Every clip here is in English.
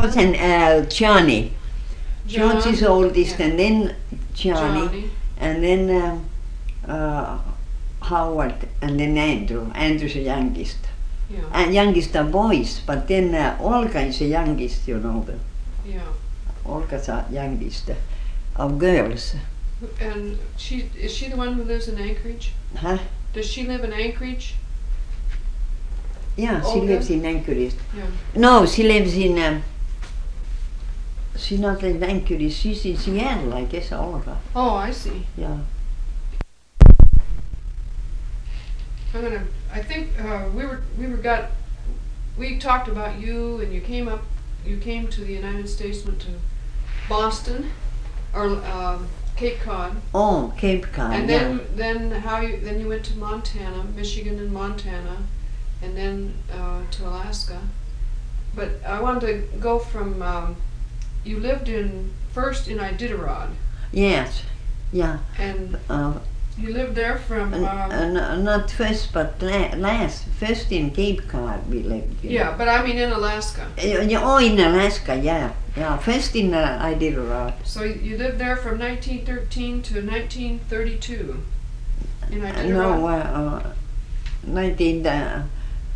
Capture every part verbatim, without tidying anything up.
George and uh, Johnny. John, George is oldest, yeah. and then Johnny, Johnny. and then um, uh, Howard, and then Andrew. Andrew's the youngest. Yeah. And youngest are boys, but then uh, Olga is the youngest, you know. The, Yeah. Olga's the youngest of girls. And she is she the one who lives in Anchorage? Huh? Does she live in Anchorage? Yeah, she Olga? lives in Anchorage. Yeah. No, she lives in. Um, she's not in Anchorage. She's in Seattle, I guess. Olga. Oh, I see. Yeah. I'm gonna. I think uh, we were we were got. We talked about you, and you came up. You came to the United States, went to Boston, or um, Cape Cod, Oh, Cape Cod. and yeah. then then how you then you went to Montana, Michigan, and Montana, and then uh, to Alaska. But I wanted to go from. Um, you lived in first in Iditarod, Yes. Yeah. and Uh, you lived there from. and, Um, and, uh, not first, but la- last. First in Cape Cod we lived. you know. yeah, but I mean in Alaska. Uh, yeah, oh, in Alaska, yeah. Yeah, first in uh, Iditarod. So you lived there from nineteen thirteen to nineteen thirty-two in Iditarod? No, uh, uh, nineteen, uh,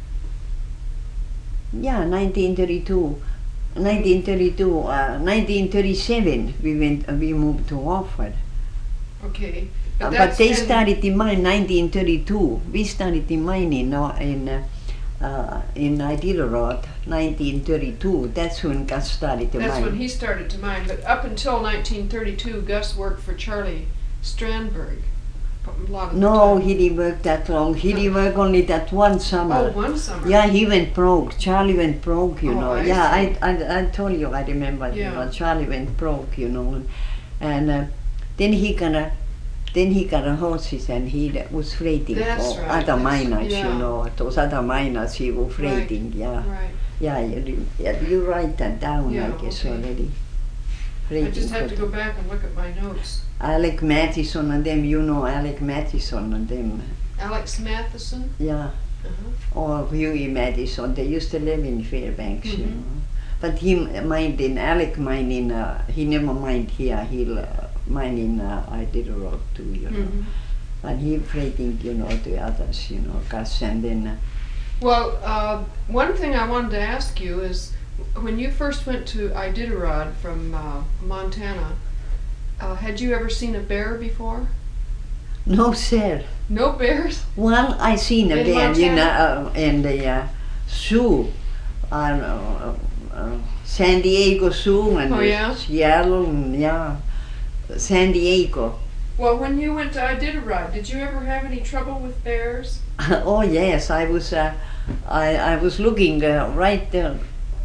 yeah, nineteen thirty-two. nineteen thirty-two, uh, nineteen thirty-seven, we went, uh, we moved to Wofford. Okay. Uh, but that's they in- started in mine nineteen thirty-two. We started in mining uh, in uh, uh, in Iditarod, nineteen thirty-two. That's when Gus started to That's mine. when he started to mine. But up until nineteen thirty-two, Gus worked for Charlie Strandberg. A lot of the No, time. he didn't work that long. He didn't work only that one summer. Oh, one summer. Yeah, he went broke. Charlie went broke, you Oh, know. I yeah, I, see. I I told you, I remember. You Yeah. know, Charlie went broke, you know, and uh, then he gonna, then he got a horses and he was freighting That's for right, other that's- miners, yeah. you know. Those other miners he was freighting, yeah, Right. yeah. You, yeah, you write that down, Yeah, I guess okay. already. I Freighting just had for to go back and look at my notes. Alec Mathison and them, you know, Alec Mathison and them, Alex Matheson. yeah. Uh-huh. Or Hughie Madison, they used to live in Fairbanks, you Mhm. know. But he mined in, Alec mined in, uh, he never mined here, he uh, mined in uh, Iditarod too, you know. Mhm. And he freighting, you know, the others, you know, Gus, and then, uh, Well, uh, one thing I wanted to ask you is, when you first went to Iditarod from uh, Montana, uh, had you ever seen a bear before? no sir. No bears? Well, I seen a In bear, you know, Montana? uh, in the uh, zoo, on uh, uh, San Diego Zoo and Oh, yeah? Seattle, and, yeah, San Diego. Well, when you went to Iditarod, did you ever have any trouble with bears? Oh yes, I was. Uh, I I was looking uh, right there.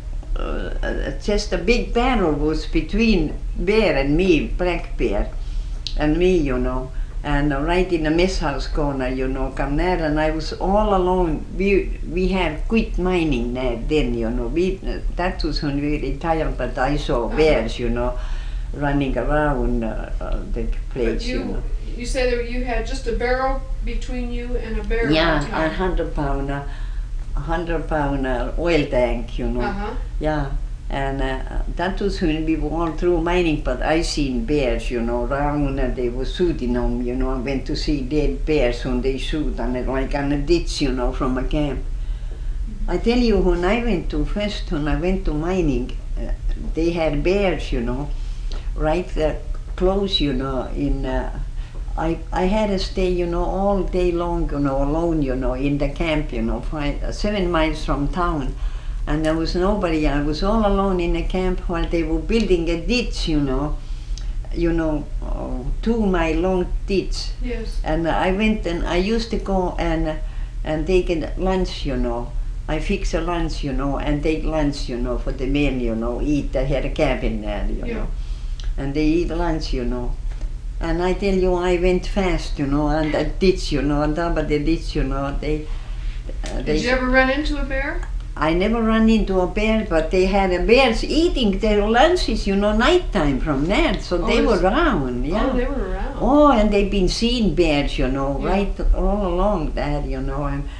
Uh, just a big battle was between bear and me, black bear, and me, you know, and uh, right in the mess house corner, you know, come there, and I was all alone. We we had quit mining there then, you know. We uh, that was when we retired, but I saw Uh-huh. bears, you know, running around uh, uh, the place, But you, you, know. you said that you had just a barrel between you and a bear. Yeah, all the a time. hundred pounder, a hundred pounder oil tank, you know. Uh-huh. Yeah, and uh, that was when we were all through mining, but I seen bears, you know, around and they were shooting them, you know. I went to see dead bears when they shoot on it, like on a ditch, you know, from a camp. I tell you, when I went to, first when I went to mining, uh, they had bears, you know, right there close, you know, in, uh, I, I had to stay, you know, all day long, you know, alone, you know, in the camp, you know, five, uh, seven miles from town. And there was nobody, I was all alone in the camp while they were building a ditch, you know, you know, uh, two mile long ditch. Yes. And I went and I used to go and, and take a lunch, you know. I fix a lunch, you know, and take lunch, you know, for the men, you know, eat. I had a cabin there, you Yeah. know. And they eat lunch, you know. And I tell you, I went fast, you know, and the ditch, you know, on top of the ditch, you know, they... Uh, they Did you ever run into a bear? I never ran into a bear, but they had a bears eating their lunches, you know, nighttime from there, so Oh, they were is- around, yeah. Oh, they were around. Oh, and they've been seeing bears, you know, Yeah. right all along there, you know, and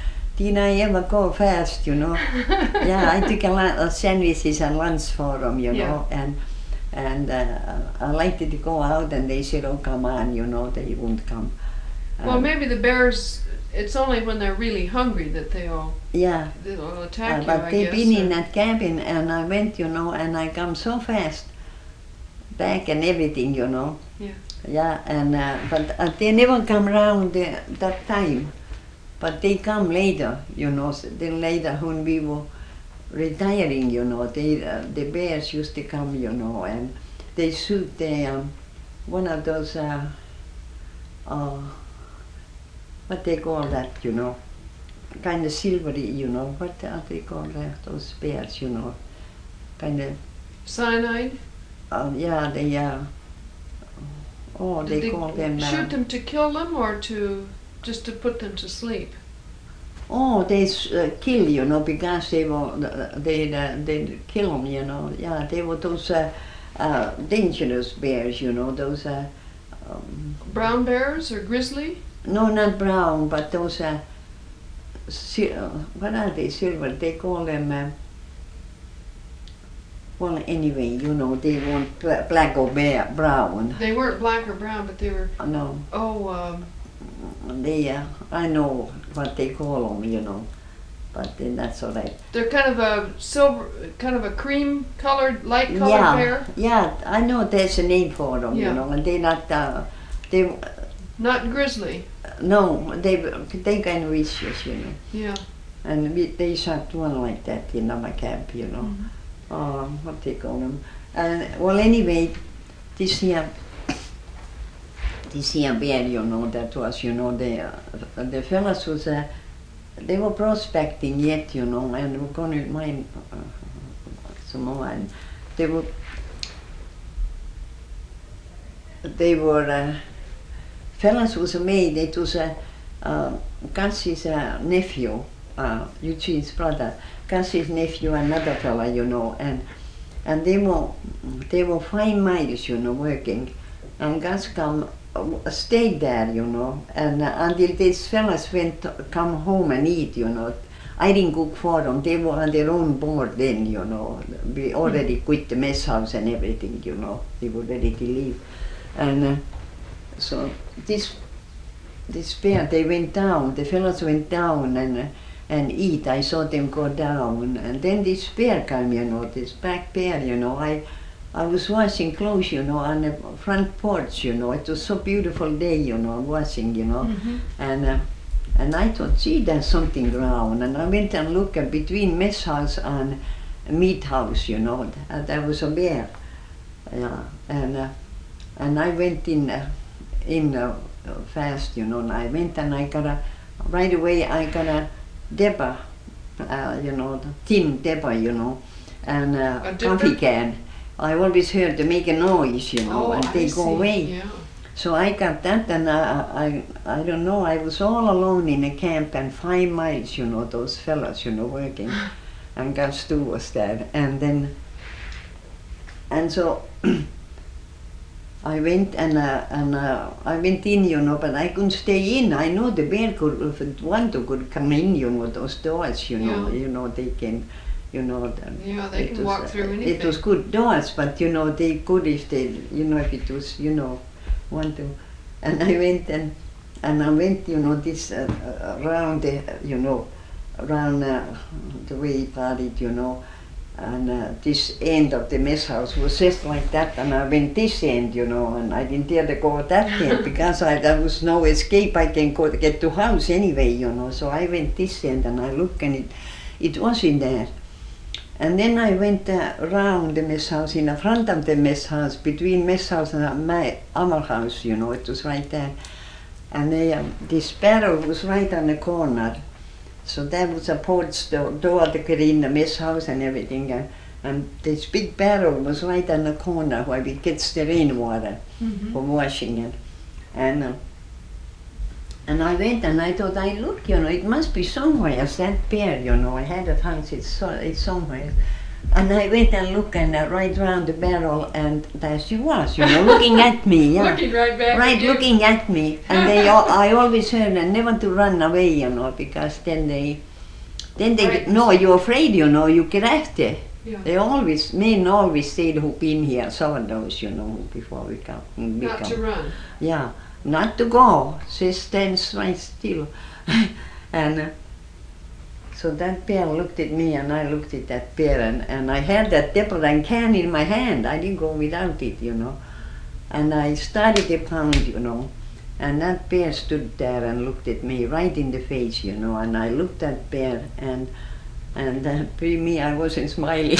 did I ever go fast, you know? Yeah, I took a lot of sandwiches and lunch for them, you know, Yeah. and and uh, I liked to go out, and they said, "Oh, come on," you know, they wouldn't come. Well, Um, maybe the bears. It's only when they're really hungry that they all yeah, they'll attack uh, you. but I they guess. been in or- that cabin, and I went, you know, and I come so fast back and everything, you know. Yeah. Yeah, and uh, but uh, they never come round uh, that time, but they come later, you know. s- Then later when we were retiring, you know, they uh, the bears used to come, you know, and they shoot the um, one of those uh, uh, what they call that, you know, kind of silvery, you know, what are they called that? Those bears, you know, kind of Cyanide. uh, yeah, they uh, oh Did they call them uh, shoot them to kill them or to just to put them to sleep? oh, they s- uh, kill, you know, because they were, uh, they, uh, they kill them, you know. Yeah, they were those uh, uh, dangerous bears, you know, those, uh, um, Brown bears or grizzly? no, not brown, but those, uh, sil- uh, what are they, silver? They call them, uh, well, anyway, you know, they weren't bla- black or bear, brown. They weren't black or brown, but they were. Uh, No, Oh, um, they, uh, I know what they call them, you know, but then that's all right. they're kind of a silver, kind of a cream colored, light colored Yeah, bear. yeah, I know there's a name for them, Yeah. you know, and they're not, uh, they, Not grizzly. no, they, they can reach us, you know, Yeah. and we, they shot one like that in our camp, you know, Mhm. uh, what they call them, and, well, anyway, this here, this here bear, you know, that was, you know, the, uh, the fellas was, uh, they were prospecting yet, you know, and we're gonna mine uh, some more, and they were, they were, uh, fellas was made, it was a, uh, Cassie's uh, nephew, uh, Eugene's brother, Cassie's nephew, another fella, you know, and, and they were, they were five miles, you know, working, and Gus come, uh, stayed there, you know, and uh, until these fellas went to come home and eat, you know. I didn't cook for them, they were on their own board then, you know. We already quit the mess house and everything, you know, they were ready to leave. And uh, so this, this bear, they went down, the fellas went down and, uh, and eat, I saw them go down, and then this bear came, you know, this black bear, you know, I, I was washing clothes, you know, on the front porch, you know. It was so beautiful day, you know, washing, you know. Mhm. And uh, and I thought, gee, there's something wrong. And I went and looked uh, between mess house and meat house, you know. And there was a bear. Yeah. And uh, and I went in uh, in uh, fast, you know. And I went and I got a right away. I got a dipper, uh, you know, tin dipper, you know, and uh, A dipper? coffee can. I always heard them make a noise, you know, Oh, and I they go see. away. Yeah. So I got that, and I, I, I don't know, I was all alone in a camp and five miles, you know, those fellas, you know, working. And Gus too was there. And then, and so I went and, uh, and uh, I went in, you know, but I couldn't stay in. I know the bear could, if it wanted, could come in, you know, those doors, you know, Yeah. you know, they can, you know. the- Yeah, they it can was, walk uh, through It anything. was good doors, but you know, they could if they, you know, if it was, you know, want to. And I went and, and I went, you know, this uh, uh, around the, you know, around uh, the way he parted, you know, and uh, this end of the mess house was just like that, and I went this end, you know, and I didn't dare to go that end because I, there was no escape. I can go get to house anyway, you know. So I went this end, and I looked, and it, it was in there. And then I went uh, around the mess house, in the front of the mess house, between mess house and my our house, you know, it was right there. And they, um, this barrel was right on the corner. So there was a porch door, door to get in the mess house and everything. And, and this big barrel was right on the corner where we get the rainwater Mhm. for washing it. And uh, and I went and I thought, I look, you know, it must be somewhere, that bear, you know, I had a hunch it's, so, it's somewhere. And I went and looked and uh, right round the barrel, and there she was, you know, looking at me, yeah. Looking right back Right, at you. looking at me. And they, al- I always heard, and never to run away, you know, because then they, Then they Right. no, you're afraid, you know, you get after. Yeah. They always, men always said who been here, saw those, you know, before we come. We Not come. to run. Yeah, not to go. She stands right still. and uh, so that bear looked at me and I looked at that bear and, and I had that Deborah can in my hand. I didn't go without it, you know. And I started a pound, you know. And that bear stood there and looked at me right in the face, you know. And I looked at bear and and uh, for me I wasn't smiling.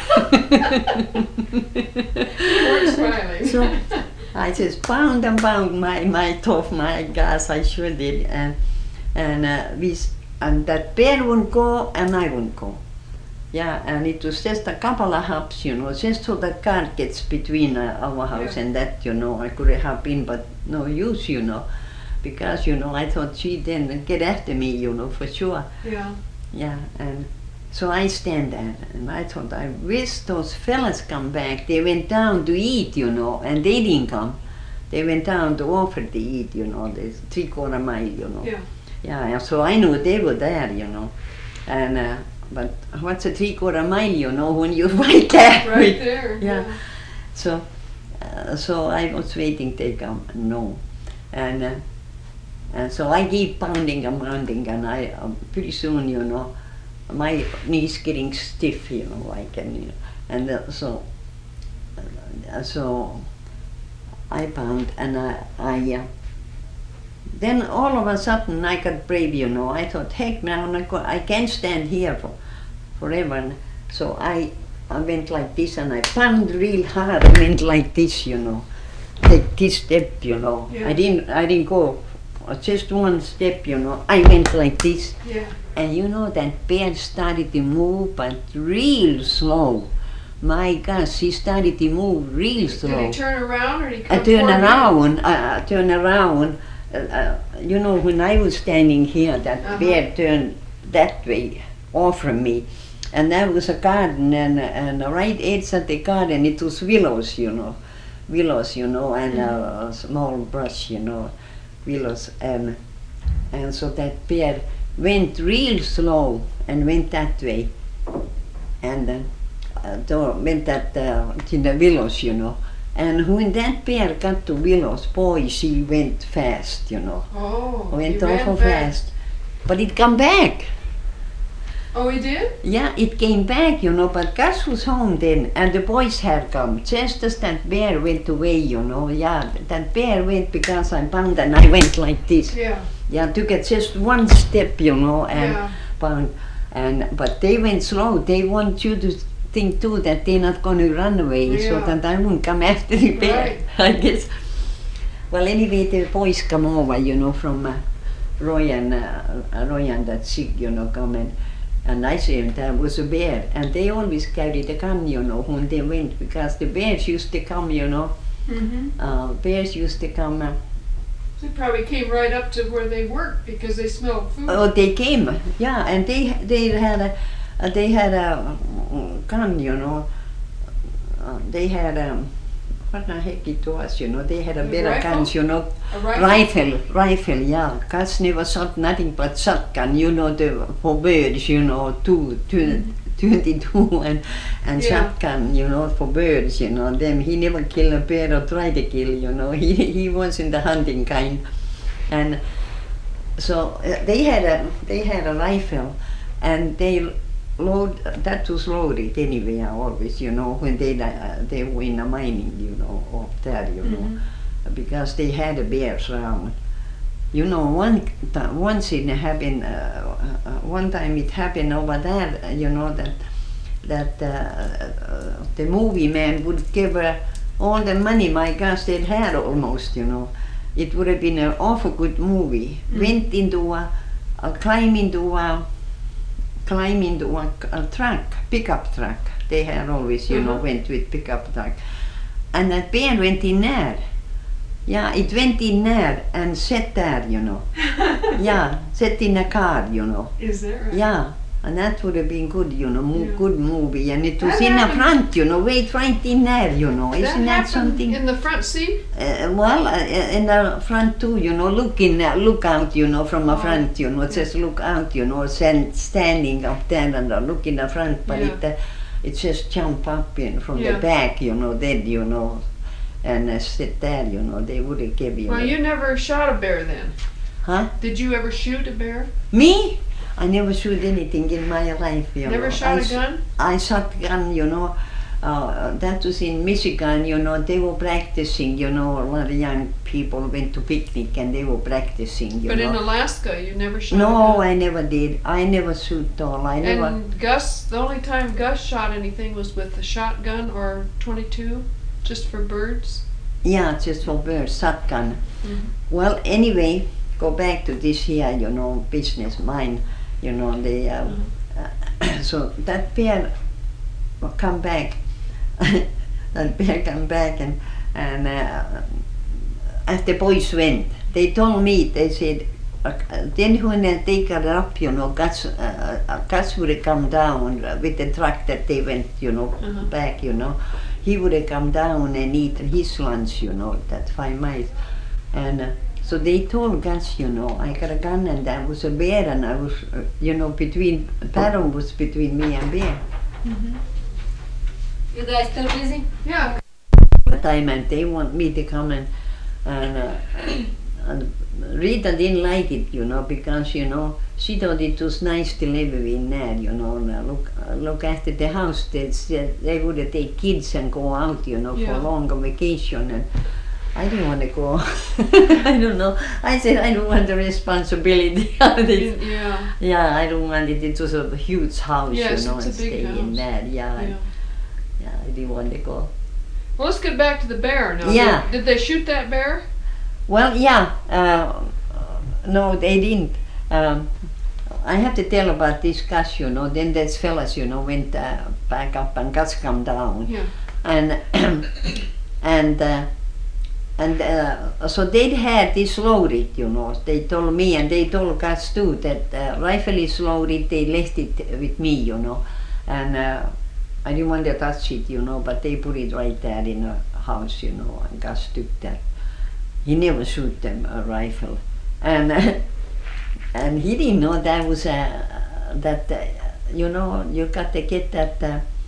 You weren't smiling. So I just pound and pound my, my tough, my gas, I sure did. And and uh, we s- and that bear wouldn't go and I wouldn't go. Yeah, and it was just a couple of hops, you know, just so the car gets between uh, our house Yeah. and that, you know. I could have hop in, but no use, you know, because, you know, I thought she'd then get after me, you know, for sure. Yeah. Yeah, and so I stand there, and I thought, I wish those fellas come back. They went down to eat, you know, and they didn't come. They went down to offer to eat, you know, the three quarter mile, you know. Yeah. Yeah, and so I knew they were there, you know. And uh, but what's a three quarter mile, you know, when you're right there? Right there. Yeah. So, uh, so I was waiting they come, no, and uh, and so I keep pounding and pounding, and I um, pretty soon, you know, my knees getting stiff, you know, like and you know, and uh, so uh, so I pound and I I. Uh, Then all of a sudden I got brave, you know. I thought, heck, now I'm not go- I can't stand here for forever. And so I, I went like this and I pounded real hard. I went like this, you know. Take this step, you know. Yeah. I didn't, I didn't go uh, just one step, you know. I went like this, Yeah. and you know that bear started to move, but real slow. My gosh, he started to move real slow. Did he turn around or did he come I turn toward you? around, uh, turn around. Uh, uh, you know, when I was standing here, that Uh-huh. bear turned that way, off from me. And there was a garden, and, and right edge of the garden, it was willows, you know. Willows, you know, and uh, a small brush, you know, willows. And, and so that bear went real slow and went that way. And uh, uh, to- went that, uh, to the willows, you know. And when that bear got to willows, boy, she went fast, you know. Oh, Went he ran awful fast. fast. But it come back. Oh, he did? Yeah, it came back, you know, but Gus was home then, and the boys had come. Just as that bear went away, you know, yeah, that bear went because I bound and I went like this. Yeah. Yeah, took it just one step, you know, and Yeah. bound. And, but they went slow. They want you to think too that they're not going to run away, so Yeah. that I won't come after the bear, Right. I guess. Well, anyway, the boys come over, you know, from uh, Roy and uh, Roy and that sick, you know, come and, and I said there was a bear, and they always carried a gun, you know, when they went, because the bears used to come, you know, Mm-hmm. uh, bears used to come. Uh, They probably came right up to where they worked because they smelled food. oh, they came, yeah, and they they had a uh, they had a mm, gun, you know. Uh, they had um, what the heck it was, you know. They had a A better rifle? guns, you know. A rifle? Rifle, rifle, yeah. Gus never shot nothing but shotgun, you know, the, for birds, you know, two, two, twenty-two and, and Yeah. shotgun, you know, for birds, you know. Them, he never killed a bear or tried to kill, you know. He, he wasn't the hunting kind. And so uh, they had a, they had a rifle, and they load, that was loaded anyway, always, you know, when they, uh, they were in the mining, you know, up there, you know. Mhm. Because they had the bears around. You know, one ti- once it happened. Uh, uh, one time it happened over there. uh, You know that that uh, uh, the movie man would give her all the money. My gosh, they'd had almost. You know, it would have been an awful good movie. Mm. Went into a, a climb into a climb into a, a truck, pickup truck. They had always, you know, Mhm. went with pickup truck, and that bear went in there. Yeah, it went in there and sat there, you know. Yeah, sat in a car, you know. Is that right? Yeah, And that would have been good, you know, mo- Yeah. good movie. And it was That in the happened- front, you know, wait right in there, you know. That Isn't that happened something? in the front seat? Uh, well, uh, in the front too, you know, looking, uh, look out, you know, from the Oh, front, you know, it yeah. says look out, you know, stand, standing up there and uh, look in the front, but Yeah. it, uh, it says jump up in from Yeah. the back, you know, then, you know, and uh, sit there, you know, they would have given you. Well, a- you never shot a bear then. Huh? Did you ever shoot a bear? Me? I never shoot anything in my life, you know. Never shot I a s- gun? I shot gun, you know. Uh, that was in Michigan, you know. They were practicing, you know. A lot of young people went to picnic and they were practicing, you But know. in Alaska, you never shot a No, gun? I never did. I never shoot all. I never. And Gus, the only time Gus shot anything was with a shotgun or twenty-two, just for birds. Yeah, just for birds, shotgun. Mhm. Well, anyway, go back to this here, you know, business mine, you know. They uh, uh, so that bear will come back. That bear come back and and uh, as the boys went, they told me, they said, uh, then when they got up, you know, Gus, uh, uh, Gus would have come down with the truck that they went, you know, Uh-huh. back, you know. He would have come down and eaten his lunch, you know, that five miles. And uh, so they told Gus, you know, I got a gun and there was a bear and I was, uh, you know, between, Parum was between me and bear. You guys still busy? Yeah. Time and they want me to come and, and, uh, and Rita didn't like it, you know, because, you know, she thought it was nice to live in there, you know, and uh, look, uh, look after the house. They said they would take kids and go out, you know, Yeah. for longer vacation, and I didn't want to go. I don't know. I said I don't want the responsibility of this. Yeah. Yeah, I don't want it. It was a huge house, Yes, you know, it's a and big stay in house. there. Yeah, Yeah. yeah, I didn't want to go. Well, let's get back to the bear now. Yeah. Did, did they shoot that bear? Well, yeah. Uh, no, they didn't. Um, I have to tell about this Gus, you know. Then these fellas, you know, went uh, back up and Gus come down. Yeah. And and uh, and uh, so they had this loaded, you know. They told me and they told Gus too that uh, rifle is loaded. They left it with me, you know, and uh, I didn't want to touch it, you know. But they put it right there in a house, you know, and Gus took that. He never shoot them a rifle, and uh, and he didn't know that was a that uh, you know you got to get that.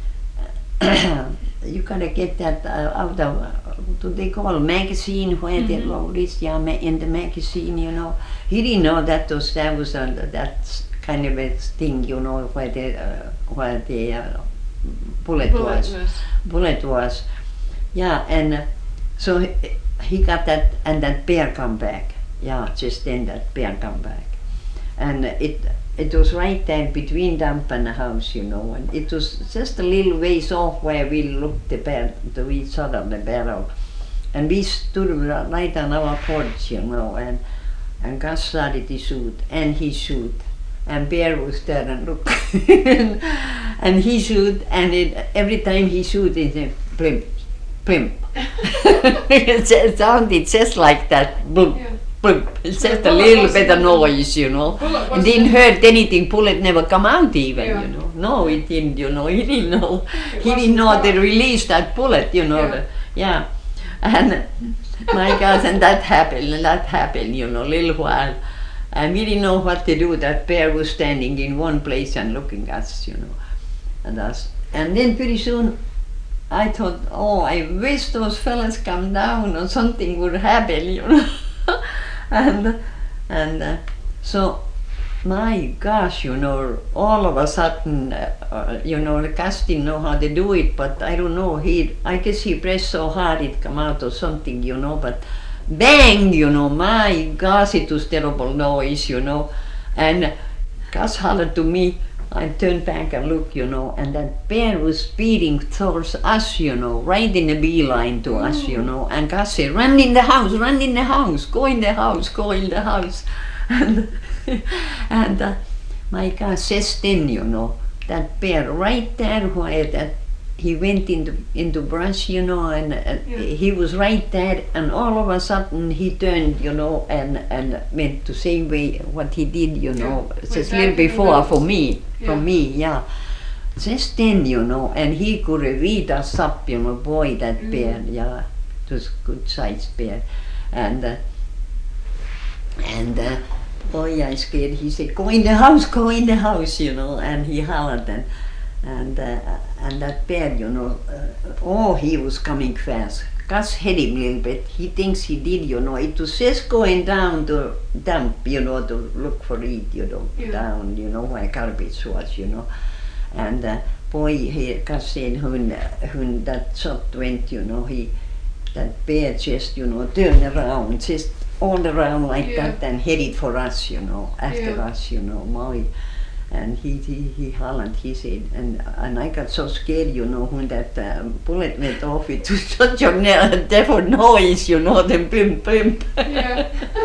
Uh, you gotta get that uh, out of, uh, what do they call, magazine where they Mhm. load this, yeah, ma- in the magazine, you know. He didn't know that was, that was uh, that s- kind of a thing, you know, where the, uh, where the uh, bullet, Bullet was. was. Bullet was. Yeah, and uh, so he, he got that, and that bear come back. Yeah, just then that bear come back. And it it was right there between Dump and the house, you know, and it was just a little ways off where we looked the bar- to each other, the barrel. And we stood right on our porch, you know, and, and Gus started to shoot, and he shoot. And Bear was there and look. And he shoot, and it, every time he shoot, it said, blimp, blimp. It just sounded just like that, blimp. Yeah. Blimp. It's So just the a bullet little wasn't bit of in- noise, you know. Bullet It wasn't didn't in- hurt anything. Bullet never come out even, Yeah. you know. No, it didn't, you know. He didn't know. It he wasn't didn't know they caught. released that bullet, you know. Yeah. the- yeah. And my God, and that happened, and that happened, you know, a little while. And we didn't know what to do. That bear was standing in one place and looking at us, you know, and us. And then pretty soon, I thought, oh, I wish those fellas come down or something would happen, you know. and and uh, so, my gosh, you know, all of a sudden, uh, uh, you know, the Gus didn't know how to do it, but I don't know. He, I guess he pressed so hard it come out or something, you know. But bang, you know, my gosh, it was terrible noise, you know. And Gus hollered to me. I turned back and looked, you know, and that bear was speeding towards us, you know, right in the beeline to us, you know. And Gus said, run in the house, run in the house, go in the house, go in the house. And, and uh, my God, just then, you know, that bear right there where that he went into into brush, you know, and uh, Yeah. he was right there, and all of a sudden he turned, you know, and and went the same way what he did, you Yeah. know, Went just a back little in the before for woods. me, Yeah. for me, yeah. Just then, you know, and he could have eat us up, you know, boy, that Mhm. bear, yeah, it was good sized bear, and uh, and. Uh, Boy, I scared. He said, "Go in the house, go in the house," you know, and he hollered, and and uh, and that bear, you know, uh, oh, he was coming fast. Gus hit him a little bit. He thinks he did, you know. It was just going down to dump, you know, to look for it, you know, Yeah. down, you know, where garbage was, you know, and uh, boy, he Gus said when when that shot went, you know, he that bear just, you know, turned around, just all around like Yeah. that and headed for us, you know, after Yeah. us, you know, Maui. And he, he, he hollered, he said, and and I got so scared, you know, when that um, bullet went off, it was such a ne- devil noise, you know, the blimp, blimp. Yeah.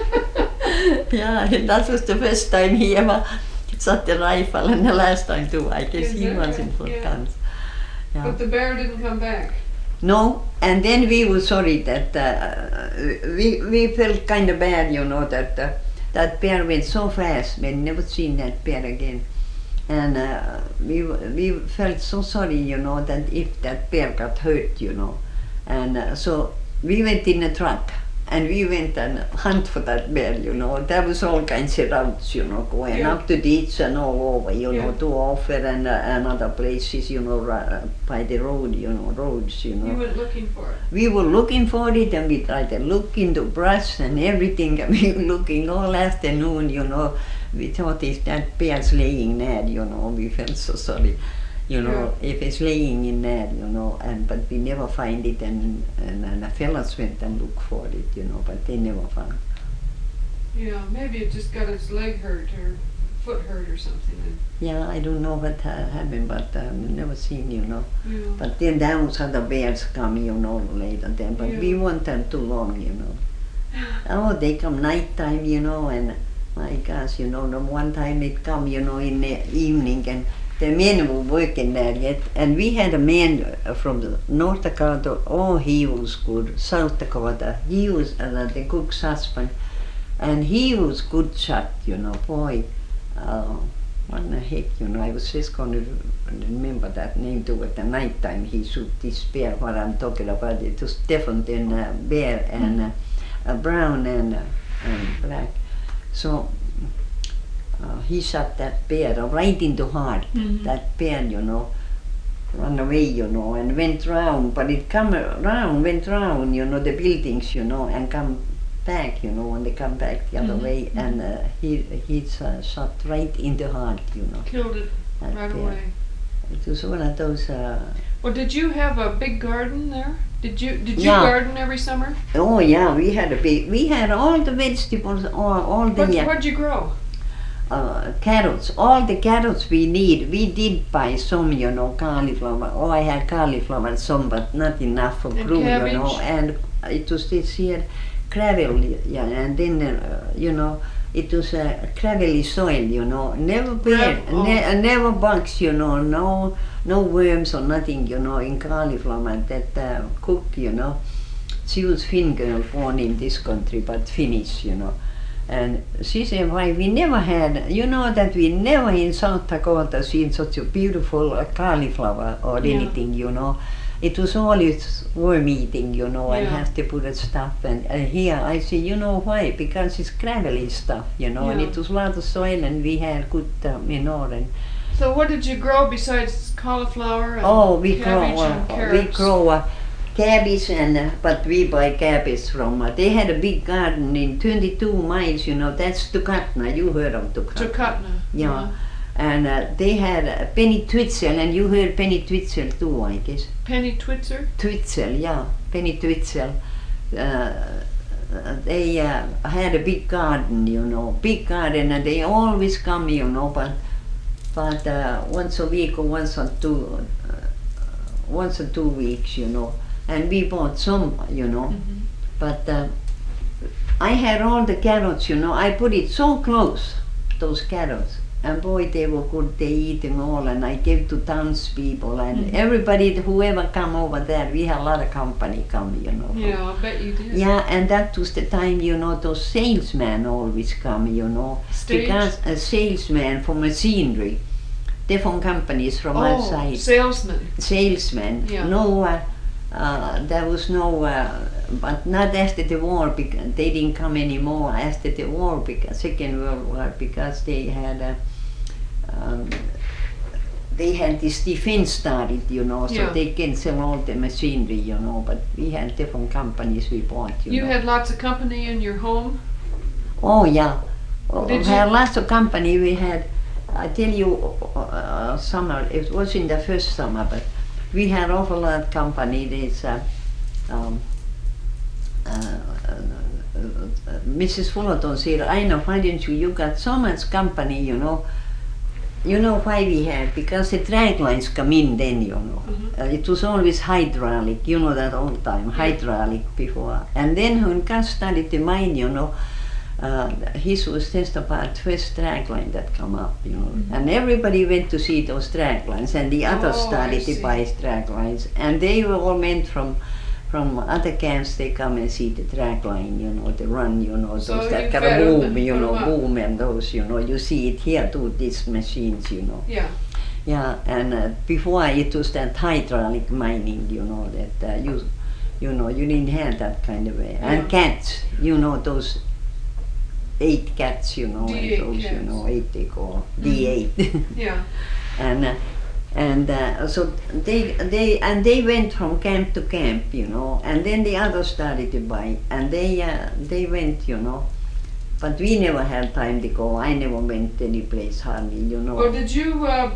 Yeah, and that was the first time he ever shot the rifle, and the last time too, I guess Is he that wasn't right? for Yeah. guns. Yeah. But the bear didn't come back. No, and then we were sorry that uh, we we felt kind of bad, you know, that uh, that bear went so fast. We never seen that bear again, and uh, we we felt so sorry, you know, that if that bear got hurt, you know, and uh, so we went in a truck and we went and hunt for that bear, you know. There was all kinds of routes, you know, going Yeah. up to ditch and all over, you know, Yeah. to Offer and, uh, and other places, you know, uh, by the road, you know, roads, you know. You went looking for it. We were looking for it, and we tried to look in the brush and everything. And we were looking all afternoon, you know. We thought if that bear's laying there, you know, we felt so sorry, you know, if it's laying in there, you know. And but we never find it, and and, and the fellas went and looked for it, you know, but they never found. Yeah, maybe it just got its leg hurt or foot hurt or something. And, Yeah, I don't know what ha- happened, but um, never seen, you know. you know. But then there was other bears come, you know, later then. But we Yeah. weren't them too long, you know. Oh, they come night time, you know, and my gosh, you know, the one time they come, you know, in the evening, and the men were working there yet, and we had a man uh, from the North Dakota. Oh, he was good. South Dakota, he was uh, the cook's husband, and he was good shot, you know, boy. Uh, what the heck, you know, I was just going to remember that name too. At the night time, he shoot this bear. What I'm talking about, it was different than uh, bear and uh, uh, brown and uh, and black. So uh, he shot that bear right in the heart. Mhm. That bear, you know, run away, you know, and went round. But it come around, went round, you know, the buildings, you know, and come back, you know, when they come back the other Mhm, way. mhm. And uh, he he's uh, shot right in the heart, you know. Killed it That right bear. away. It was one of those. Uh, Well, did you have a big garden there? Did you did you Yeah. garden every summer? oh yeah, we had a big. We had all the vegetables, all all the. What uh, what'd you grow? uh, carrots, all the carrots we need. We did buy some, you know, cauliflower. Oh, I had cauliflower, some, but not enough for And crew, you cabbage? know. And it was this here gravel, yeah, and then, uh, you know, it was a gravelly soil, you know. Never bear, Gravel, ne- oh. uh, never bugs, you know, no no worms or nothing, you know, in cauliflower. That uh, cook, you know, she was Finn girl born in this country, but Finnish, you know. And she said, why we never had, you know, that we never in South Dakota seen such a beautiful uh, cauliflower or Yeah. anything, you know. It was always worm eating, you know, and Yeah. have to put it stuff. And, and here I say, you know why? Because it's gravelly stuff, you know, and Yeah. it was a lot of soil, and we had good uh, manure. And So what did you grow besides cauliflower and oh, we grow, cabbage and uh, we carrots? grow uh, cabbage, and uh, but we buy cabbage from. Uh, they had a big garden in twenty-two miles, you know. That's Tukatna. You heard of Tukatna? Chukatna. Yeah. And uh, they had uh, Penny Twitzel, and you heard Penny Twitzel too, I guess. Penny Twitzer. Twitzel, yeah, Penny Twitzel. Uh, uh, they uh, had a big garden, you know, big garden, and they always come, you know, but but uh, once a week or once or two, uh, once or two weeks, you know. And we bought some, you know, Mhm. but uh, I had all the carrots, you know. I put it so close, those carrots. and boy, they were good. They eating all, and I gave to townspeople and Mhm. everybody, whoever come over there. We had a lot of company come, you know. Yeah, I bet you did. Yeah, and that was the time, you know, those salesmen always come, you know, Stage? because a salesman for machinery, different companies from Oh, outside, salesman. salesmen. Yeah. No, uh, uh, there was no, uh, but not after the war, because they didn't come anymore after the war, because Second World War, because they had a. Um, they had this defense started, you know, so Yeah. they can sell all the machinery, you know, but we had different companies we bought, you, You know. had lots of company in your home? Oh, yeah. Oh, Did we had you- lots of company. We had, I tell you, uh, summer, it was in the first summer, but we had awful lot of company. There's, uh, um, uh, uh, uh, Missus Fullerton said, I know, why didn't you, you got so much company, you know. You know why we had? Because the drag lines come in then, you know. Mhm. Uh, it was always hydraulic, you know that all the time, hydraulic before. And then when Gus started the mine, you know, uh, his was just about first drag line that come up, you know. Mhm. And everybody went to see those drag lines, and the others Oh, I started to see. buy drag lines. And they were all meant from from other camps. They come and see the drag line, you know, the run, you know, So those you that got fed a 'em boom, and you put 'em know, up. boom, and those, you know, you see it here too, these machines, you know. Yeah. Yeah, and uh, before it was that hydraulic mining, you know, that uh, you, you know, you didn't have that kind of way. And Yeah. cats, you know, those eight cats, you know, D and eight those, you cats. know, eight they call D eight, Yeah. and uh, and uh, so they they and they went from camp to camp, you know, and then the others started to buy, and they uh, they went, you know. But we never had time to go. I never went any place hardly, you know. Well, did you, uh,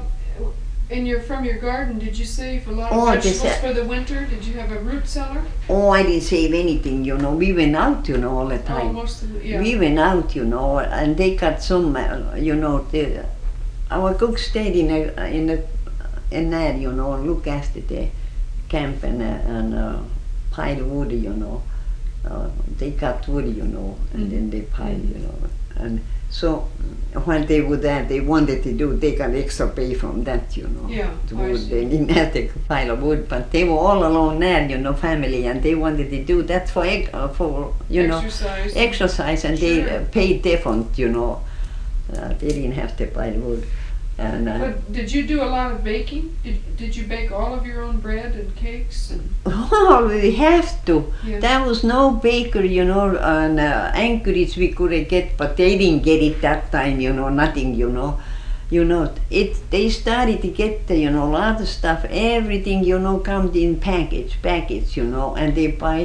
in your from your garden, did you save a lot of Oh, this, vegetables uh, for the winter? Did you have a root cellar? Oh, I didn't save anything, you know. We went out, you know, all the Oh, time. most of it, yeah. We went out, you know, and they got some, uh, you know, the, our cook stayed in a, in a, in there, you know, look after the camp and, uh, and uh, pile wood, you know. Uh, they cut wood, you know, and Mhm. then they pile, Mhm. you know. And so when they were there, they wanted to do, they got extra pay from that, you know. Yeah, The I wood, see. they didn't have to pile of wood, but they were all alone there, you know, family, and they wanted to do that for, ex- uh, for you know, Exercise. exercise, and they Sure. uh, paid different, you know. Uh, they didn't have to buy wood. And uh, But did you do a lot of baking? Did, did you bake all of your own bread and cakes? And well, we have to. yeah. There was no baker, you know, on uh, Anchorage we could get, but they didn't get it that time, you know, nothing, you know. You know, it. They started to get, the, you know, a lot of stuff, everything, you know, comes in package, package, you know, and they buy.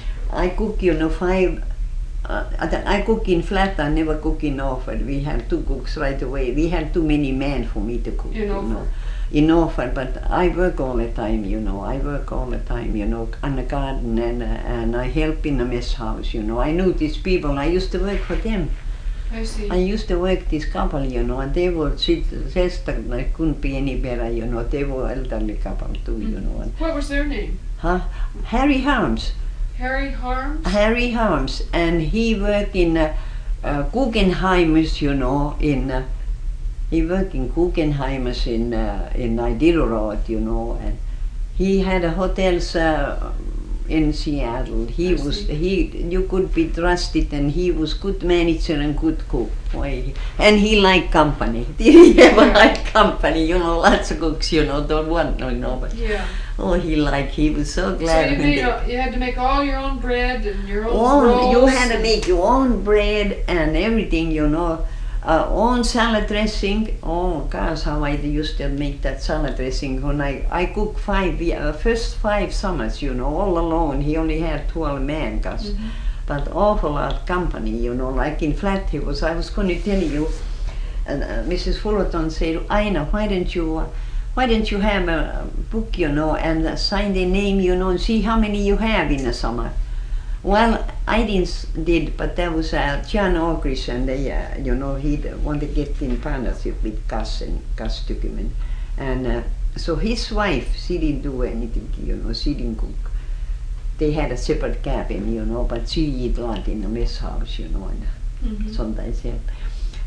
I cook, you know, five. Uh, I cook in flat. I never cook in Norfolk. We had two cooks right away. We had too many men for me to cook. In you know. Norfolk. In Norfolk, but I work all the time, you know. I work all the time, you know, on the garden, and uh, and I help in the mess house, you know. I knew these people. I used to work for them. I see. I used to work this couple, you know, and they were sister. I couldn't be any better, you know. They were elderly couple too, you know. And, What was their name? huh? Harry Harms. Harry Harms? Harry Harms, and he worked in uh, uh, Guggenheimers, you know, in uh, he worked in Guggenheimers in uh, in Iditarod, you know, and he had a hotels uh, in Seattle. He I was see. he you could be trusted, and he was good manager and good cook. Boy, he- and he liked company. Did he ever Yeah. like company? You know, lots of cooks, you know, don't want no, no, but Yeah. oh, he liked. He was so So glad. you when made they- a, you had to make all your own bread and your own own, rolls. you had to and- make your own bread and everything, you know. Uh, own salad dressing. Oh gosh, how I used to make that salad dressing when I I cooked five uh, first five summers, you know, all alone. He only had twelve men, gosh, Mhm. but awful lot company, you know. Like in Flat Hills, I was going to tell you. And uh, Missus Fullerton said, Aina, why don't you? Uh, why don't you have a book, you know, and uh, sign the name, you know, and see how many you have in the summer? Well, I didn't s- did, but there was uh, John Ogrish, and they, uh, you know, he wanted to get in partnership with Gus and Gus Tuckerman, and uh, so his wife, she didn't do anything, you know, she didn't cook. They had a separate cabin, you know, but she eat a lot in the mess house, you know, and Mhm. sometimes help.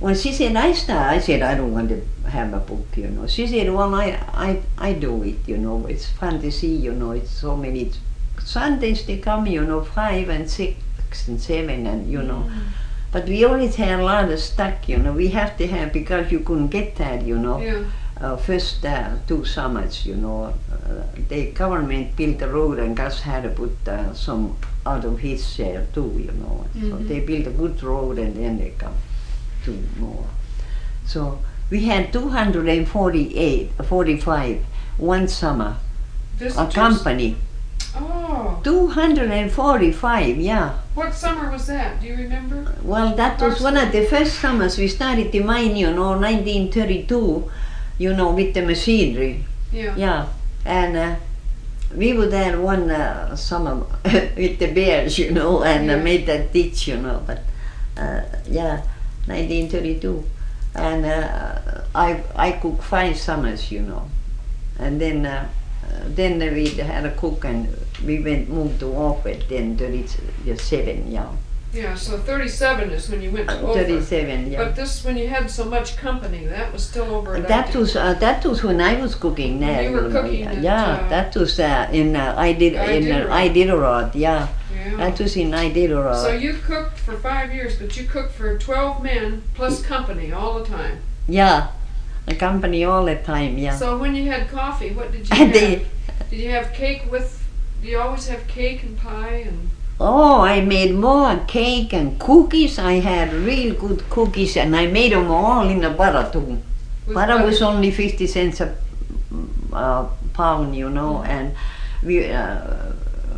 When she said I start, I said I don't want to have a book, you know. She said, well, I, I, I do it, you know. It's fun to see, you know. It's so many Sundays they come, you know, five and six and seven, and you know. Mm. But we always had a lot of stock, you know. We have to have because you couldn't get that, you know. Yeah. Uh, first uh, two summers, you know, uh, the government built a road and Gus had to put uh, some out of his share too, you know. So Mhm. they built a good road and then they come two more. So we had two hundred forty-eight, forty-five one summer, a Visitors? company. Oh. two hundred forty-five, yeah. What summer was that? Do you remember? Well, that was one of the first summers we started the mine, you know, nineteen thirty-two, you know, with the machinery. Yeah. Yeah, and uh, we were there one uh, summer with the bears, you know, and Yeah. uh, made that ditch, you know. But uh, yeah, nineteen thirty-two, and uh, I I cooked five summers, you know, and then uh, then we had a cook and we went moved to Orford. Then thirty-seven, yeah, Yeah, so thirty-seven is when you went to Ophir. thirty-seven, yeah. But this, when you had so much company, that was still over at That Iditarod. was uh, that was when I was cooking there. You were know, cooking yeah, at, yeah. uh, That was uh, in uh, I did in uh, Iditarod. Iditarod, yeah. Yeah. That was in Iditarod. So you cooked for five years, but you cooked for twelve men plus company all the time. Yeah, a company all the time. Yeah. So when you had coffee, what did you And have? they, Did you have cake with? Do you always have cake and pie and? oh, I made more cake and cookies. I had real good cookies, and I made them all in a butter too. with Butter was only fifty cents a uh, pound, you know, and we. Uh,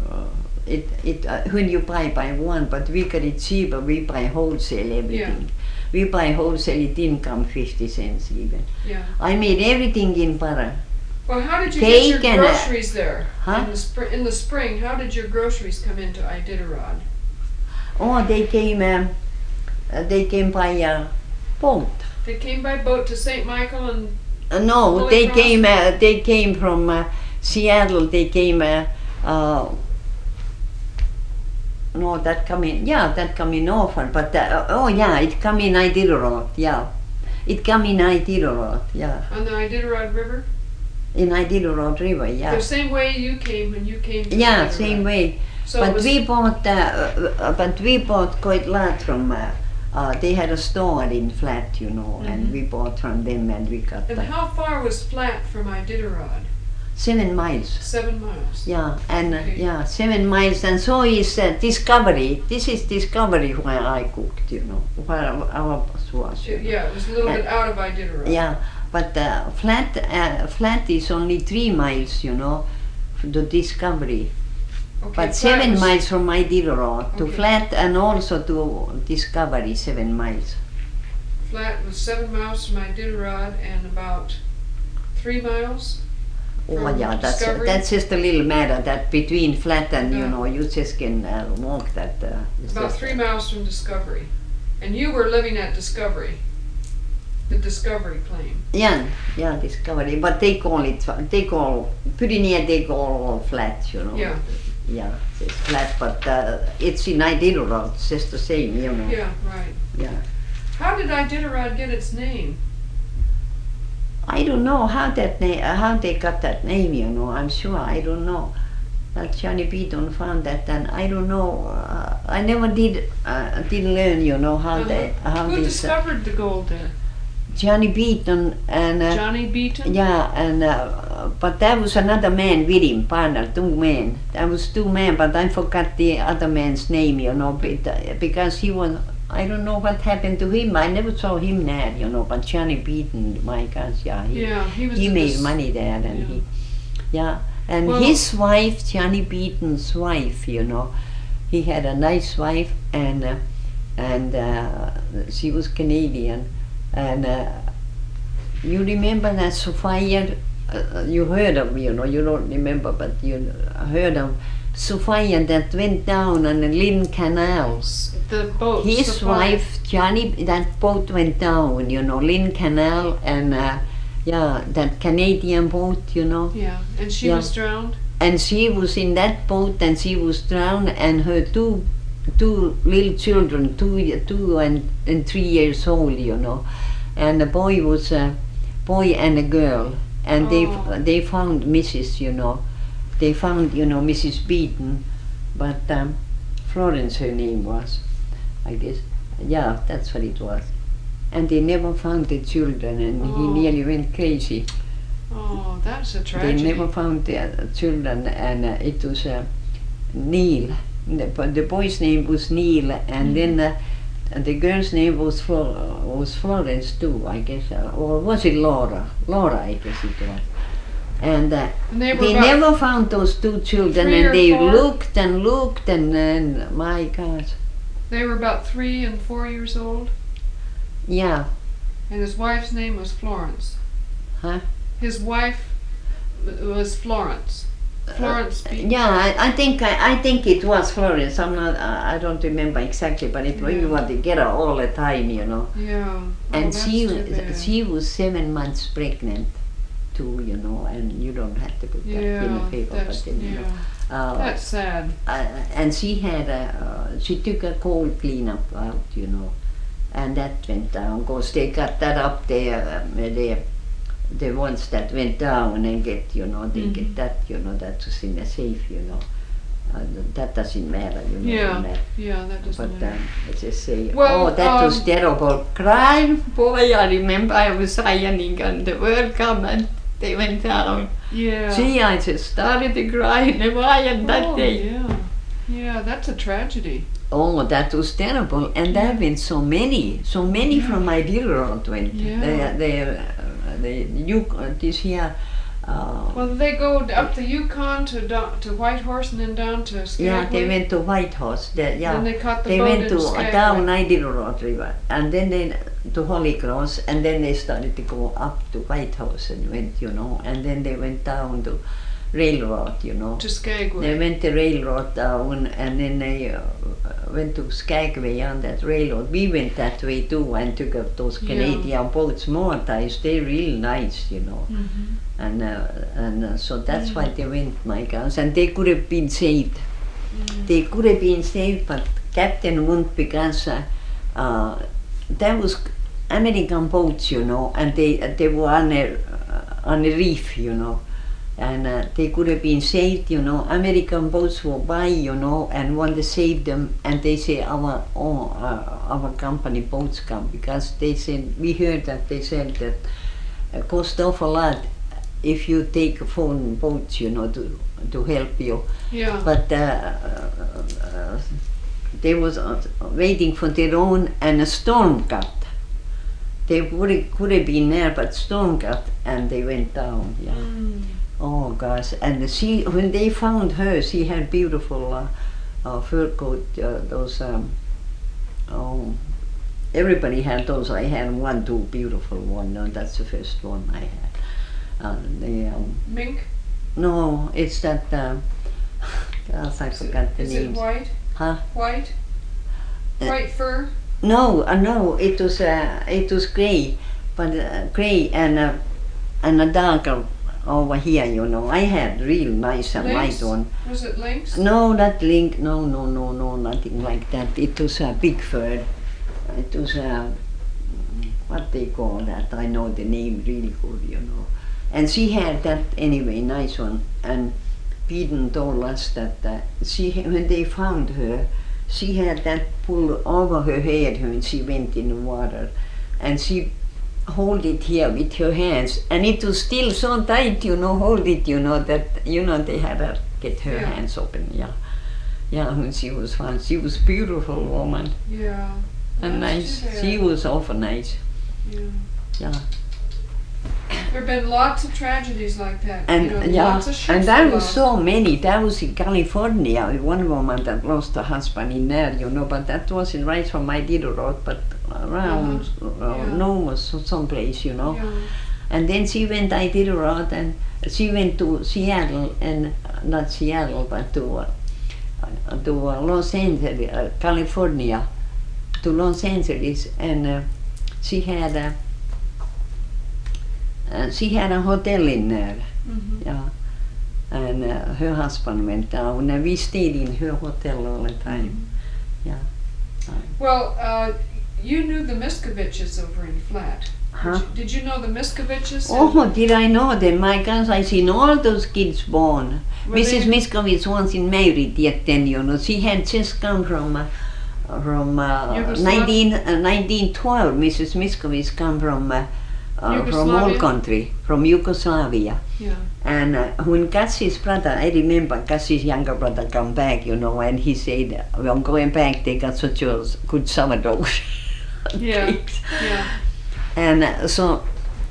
it it uh, when you buy by one, but we got it cheaper. We buy wholesale everything. We buy wholesale. It didn't come fifty cents even. Yeah. I made everything in butter. Well, how did you Cake get and your a- groceries there? Huh? In the, spr- in the spring, how did your groceries come into Iditarod? Oh, they came. Um, uh, they came by uh, boat. They came by boat to Saint Michael and Uh, no, Holy they Cross? came. Uh, they came from uh, Seattle. They came. Uh, uh, no, that come in. Yeah, that come in Orford. But uh, oh yeah, it come in Iditarod. Yeah, it come in Iditarod. Yeah, on the Iditarod River. in Iditarod River. Yeah. The same way you came when you came. To Yeah, Iditarod. same way. So it but was, we bought. Uh, uh, but we bought quite a lot from. Uh, uh, they had a store in Flat, you know, and Mhm. we bought from them, and we got and uh, how far was Flat from Iditarod? seven miles. Seven miles. Yeah, and uh, Okay. yeah, seven miles, and so is uh, Discovery. This is Discovery where I cooked, you know, where our, our boss was. you know. Yeah, it was a little Uh, bit out of Iditarod. Yeah, but uh, flat, uh, flat is only three miles, you know, to Discovery. Okay, But Flat seven was- miles from Iditarod to Okay. Flat, and also to Discovery, seven miles. Flat was seven miles from Iditarod and about three miles. Oh From yeah, that's Discovery? that's just a little matter that between Flat and you Yeah. know you just can uh, walk that. Uh, it's About just, three uh, miles from Discovery. And you were living at Discovery, the Discovery claim. Yeah, yeah, Discovery, but they call it, they call, pretty near they call all Flat, you know. Yeah. Yeah, it's Flat, but uh, it's in Iditarod, it's just the same, you know. Yeah, right. Yeah. How did Iditarod get its name? I don't know how that name, how they got that name, you know, I'm sure, I don't know. But Johnny Beaton found that, and I don't know, uh, I never did, uh, did learn, you know, how Uh-huh. they, how Who this, uh, discovered the gold there? Johnny Beaton and, uh, Johnny Beaton? yeah, and uh, but there was another man with him, partner, two men. There was two men, but I forgot the other man's name, you know, but, uh, because he was, I don't know what happened to him. I never saw him there, you know, but Johnny Beaton, my gosh, yeah, he, Yeah, he was he the made dis- money there, and yeah. he, yeah, and Well- his wife, Johnny Beaton's wife, you know, he had a nice wife, and uh, and uh, she was Canadian, and uh, you remember that Sophia, uh, you heard of, you know, you don't remember, but you heard of Sophia that went down on the Lynn Canal. The boat. His Sophia. wife, Johnny, that boat went down, you know, Lynn Canal, and uh, yeah, that Canadian boat, you know. Yeah, and she Yeah. was drowned? And she was in that boat, and she was drowned, and her two two little children, two, two and, and three years old, you know, and the boy was a boy and a girl, and Oh. they they found Missus You know, they found you know Missus Beaton, but um, Florence her name was, I guess, yeah, that's what it was, and they never found the children, and Oh. he nearly went crazy. Oh, that's a They tragedy. never found the uh, children, and uh, it was uh, Neil. The, but the boy's name was Neil, and then uh, the girl's name was Flo- uh, was Florence too, I guess, uh, or was it Laura? Laura, I guess it was. And uh, And they were they about never found those two children, three or and they four? looked and looked, and then my God, they were about three and four years old, yeah, and his wife's name was Florence. huh? His wife was Florence. Florence Beaton. Yeah, I, I think I, I think it was Florence. I'm not. I, I don't remember exactly, but it we Yeah. were together all the time, you know. Yeah. Oh, And that's she too bad. she was seven months pregnant, too, you know. And you don't have to put that in the Yeah, paper, that's, but then, you yeah. know. Uh, That's sad. uh, and she had a uh, she took a cold cleanup out, you know, and that went down. Of course, they got that up there. Um, the the ones that went down and get, you know, they Mhm. get that, you know, that was in the safe, you know. Uh, that doesn't matter, you know. Yeah, and that. yeah, that doesn't But matter. um, let's just say, Well, oh, that was um, terrible. Crying, boy, I remember I was ironing and the World Cup and they went down. Yeah. See, I just started to cry in the iron that oh, day. Yeah. Yeah, that's a tragedy. Oh, that was terrible. And there have been so many, so many Yeah. from my dealer went. Yeah. They, they, uh, they, you, uh, this here, uh, Well, they go d- up the Yukon to do- to Whitehorse and then down to Skagway. yeah, they went to Whitehorse. They, yeah. Then they caught the They boat went in to uh, Skagway. down Iditarod River, and then they to Holy Cross, and then they started to go up to Whitehorse and went, you know, and then they went down to Railroad, you know. To Skagway. They went the railroad down, and then they uh, went to Skagway on that railroad. We went that way too, and took up those Yeah. Canadian boats, Mortais. They're real nice, you know. Mhm. And uh, and uh, so that's Mm. why they went, my girls, and they could have been saved. Mm. They could have been saved, but Captain wouldn't, because uh, uh, there was American boats, you know, and they they were on a uh, on a reef, you know, and uh, they could have been saved, you know. American boats were by, you know, and want to save them, and they say our oh, uh, our company boats come, because they said, we heard that they said that it cost awful lot if you take foreign boats, you know, to to help you. Yeah. But uh, uh, they was uh, waiting for their own, and a storm got. They would have, could have been there, but storm got, and they went down. Yeah. Mm. Oh gosh! And she, when they found her, she had beautiful uh, uh, fur coat. Uh, those. Um, oh, everybody had those. I had one, too, beautiful one. No, that's the first one I had. Uh, the um, Mink? no, it's that. Uh, gosh, I Is it- forgot the Is it names. white? Huh? White? Uh, White fur? No, uh, no, it was uh, it was grey, but uh, grey and uh, and a darker over here, you know. I had real nice and Lynx? white one. Was it lynx? No, not link. No, no, no, no, nothing like that. It was a uh, big fur. It was uh, what they call that. I know the name really good, you know. And she had that anyway, nice one. And Peden told us that uh, she, when they found her, she had that pulled over her head when she went in the water, and she hold it here with her hands, and it was still so tight, you know, hold it, you know, that, you know, they had her get her Yeah. hands open, yeah. Yeah, when she was found. She was beautiful woman, Yeah. and That's nice. too bad. She was awful nice, Yeah. yeah. There have been lots of tragedies like that. And you know, yeah, lots of ships and there were was lost. so many. There was in California, one woman that lost her husband in there, you know, but that wasn't right from my Road, but around Uh-huh. uh, Yeah. Nome, someplace, you know. Yeah. And then she went Iditarod, and she went to Seattle, and uh, not Seattle, but to uh, uh, to uh, Los Angeles, uh, California, to Los Angeles, and uh, she had a uh, she had a hotel in there. Mhm. Yeah, and uh, her husband went down, and we stayed in her hotel all the time. yeah. Well, uh, you knew the Miskoviches over in Flat. Huh? Did you, did you know the Miskoviches? Oh, did I know them? My gosh, I seen all those kids born. Were Missus they- Miskovich wasn't married yet then, you know. She had just come from uh, from uh, Yugoslav- nineteen, uh, nineteen twelve. Missus Miskovich come from uh, uh, from Yugoslavia? old country, from Yugoslavia. Yeah. And uh, when Gassi's brother, I remember Gassi's younger brother come back, you know, and he said, "Well, I'm going back, they got such a good sourdough." Yeah. cakes." Yeah. And uh, so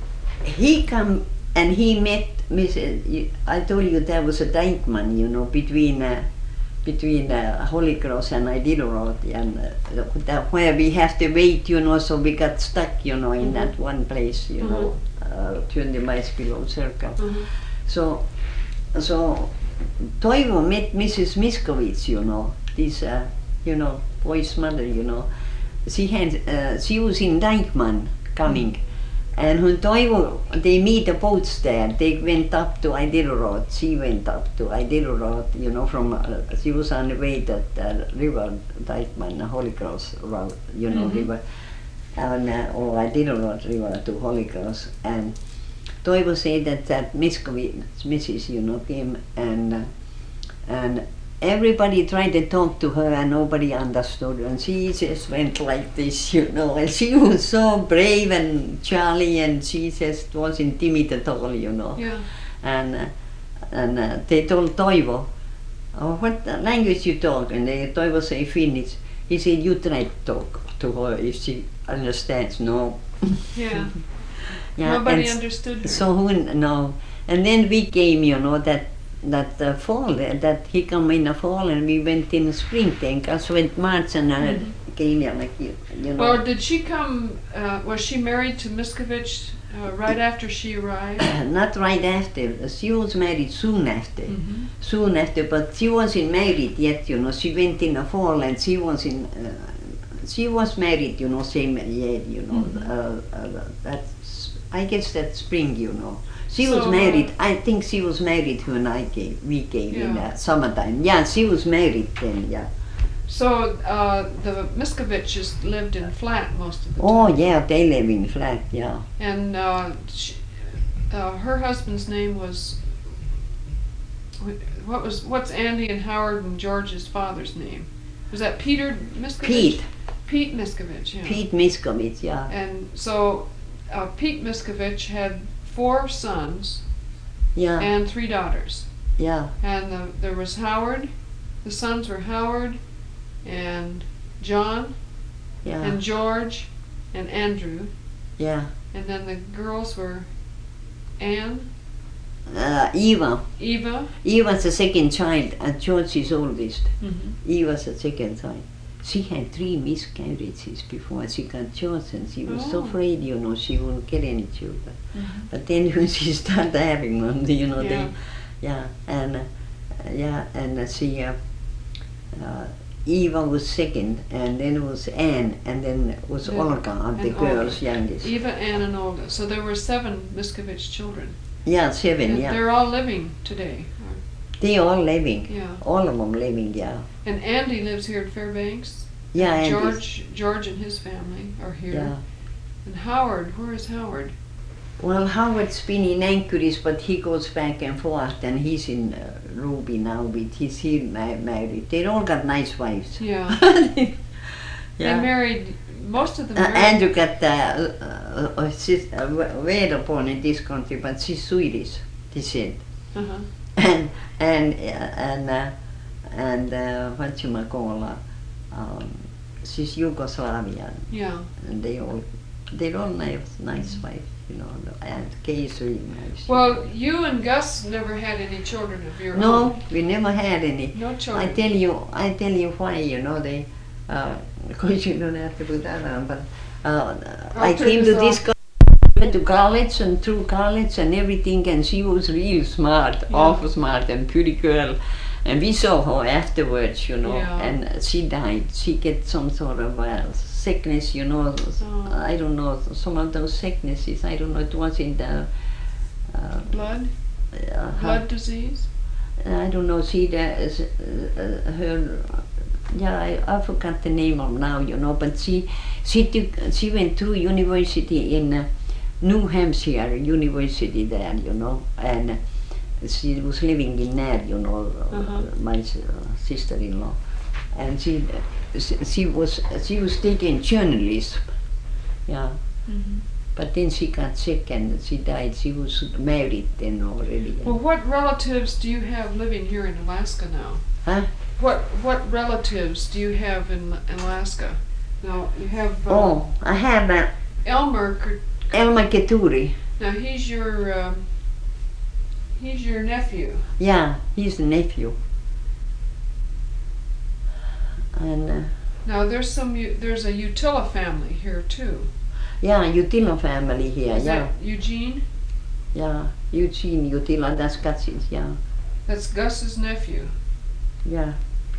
he come and he met Missus you- I told you there was a Dijkman, you know, between uh, between uh, Holy Cross and Iditarod, and uh, that where we have to wait, you know, so we got stuck, you know, in Mhm. that one place, you know, uh, twenty miles below Circle. Mhm. So, so Toivo met Missus Miskovich, you know, this, uh, you know, boy's mother, you know. She had, uh, she was in Dijkman coming, and when Toivo, they meet the boats there. They went up to Iditarod. She went up to Iditarod, you know, from, uh, she was on the way that uh, river, Dijkman, Holy Cross route, you know, Mhm. river, and, uh, or Iditarod river to Holy Cross, and Toivo said that that Miskovich, Missus, you know, came and uh, and everybody tried to talk to her and nobody understood her, and she just went like this, you know, and she was so brave and jolly, and she just wasn't timid at all, you know. Yeah. And uh, and uh, they told Toivo, oh, what language you talk? And they, Toivo say Finnish. He said, you try to talk to her if she understands. No. Yeah. Yeah, Nobody and understood her. so when, no, and then we came, you know, that that uh, fall, uh, that he come in the fall, and we went in the spring. Then Gus went March, and I Mhm. came here like you, you know. Well, did she come, uh, was she married to Miskovich uh, right after she arrived? Not right after. She was married soon after. Mhm. Soon after, but she wasn't married yet, you know. She went in the fall, and she was in. Uh, she was married, you know, same year, you know. Mhm. Uh, uh, that's, I guess that's spring, you know. She So, was married. I think she was married when I came. We came in Yeah. uh, summertime. Yeah, she was married then. Yeah. So uh, the Miskoviches lived in Flat most of the Oh time. yeah, they live in flat. Yeah. And uh, she, uh, her husband's name was, what was, what's Andy and Howard and George's father's name? Was that Peter Miskovich? Pete. Pete Miskovich, yeah. Pete Miskovich. Yeah. And so uh, Pete Miskovich had four sons Yeah. and three daughters. Yeah. And the, there was Howard, the sons were Howard and John Yeah. and George and Andrew. Yeah. And then the girls were Anne, Uh, Eva. Eva. Eva's the second child, and George is oldest. Mm-hmm. Eva's the second child. She had three miscarriages before she got George, and she was so Oh. afraid, you know, she wouldn't get any children. Mm-hmm. But then when she started having one, you know, Yeah. they, yeah, and uh, yeah, and uh, she, uh, uh, Eva was second, and then it was Anne, and then it was Then- Olga, the and girl's Olga. youngest. Eva, Anne, and Olga. So there were seven Miskovich children. Yeah, seven, And yeah. they're all living today. Or- They all living, Yeah. all of them living, yeah. And Andy lives here at Fairbanks. Yeah, and George, George and his family are here. yeah. And Howard, where is Howard? Well, Howard's been in Anchorage, but he goes back and forth, and he's in uh, Ruby now with his here ma- married. They all got nice wives. Yeah. yeah. They married, most of them Uh, married. Andrew got uh, uh, uh, sis- uh, were born in this country, but she's Swedish descent, Uh-huh. and and uh, and uh, and uh, what you call her, um, she's Yugoslavian, Yeah. and they all they're all nice, nice wives, you know. And Kay is really nice. Well, you and Gus never had any children of your no, own. we never had any. No I children. tell you, I tell you why, you know, they, uh, of course you don't have to put that on, but uh, I'll I turn came this to this off. co- went to college and through college and everything, and she was real smart, Yeah. awful smart and pretty girl. And we saw her afterwards, you know, Yeah. and she died. She get some sort of uh, sickness, you know, Oh. I don't know, some of those sicknesses, I don't know, it was in the, uh, Blood? uh, Blood disease? I don't know, see, the, uh, uh, her Yeah, I, I forgot the name of now, you know, but she she took, she went to university in uh, New Hampshire University there, you know, and uh, she was living in there, you know, Uh-huh. my uh, sister-in-law, and she, uh, she she was she was taking journalism, yeah. Mhm. But then she got sick and she died. She was married then already. Well, what relatives do you have living here in Alaska now? Huh? What what relatives do you have in, in Alaska? Now you have uh, Oh, I have uh, Elmer. K- Elma Keturi. Now he's your um, he's your nephew. Yeah, he's the nephew. And uh, Now there's some U- there's a Utila family here too. yeah, Utila family here. Is Yeah, that Eugene? yeah, Eugene Utila. That's Gus's. Yeah, That's Gus's nephew. yeah.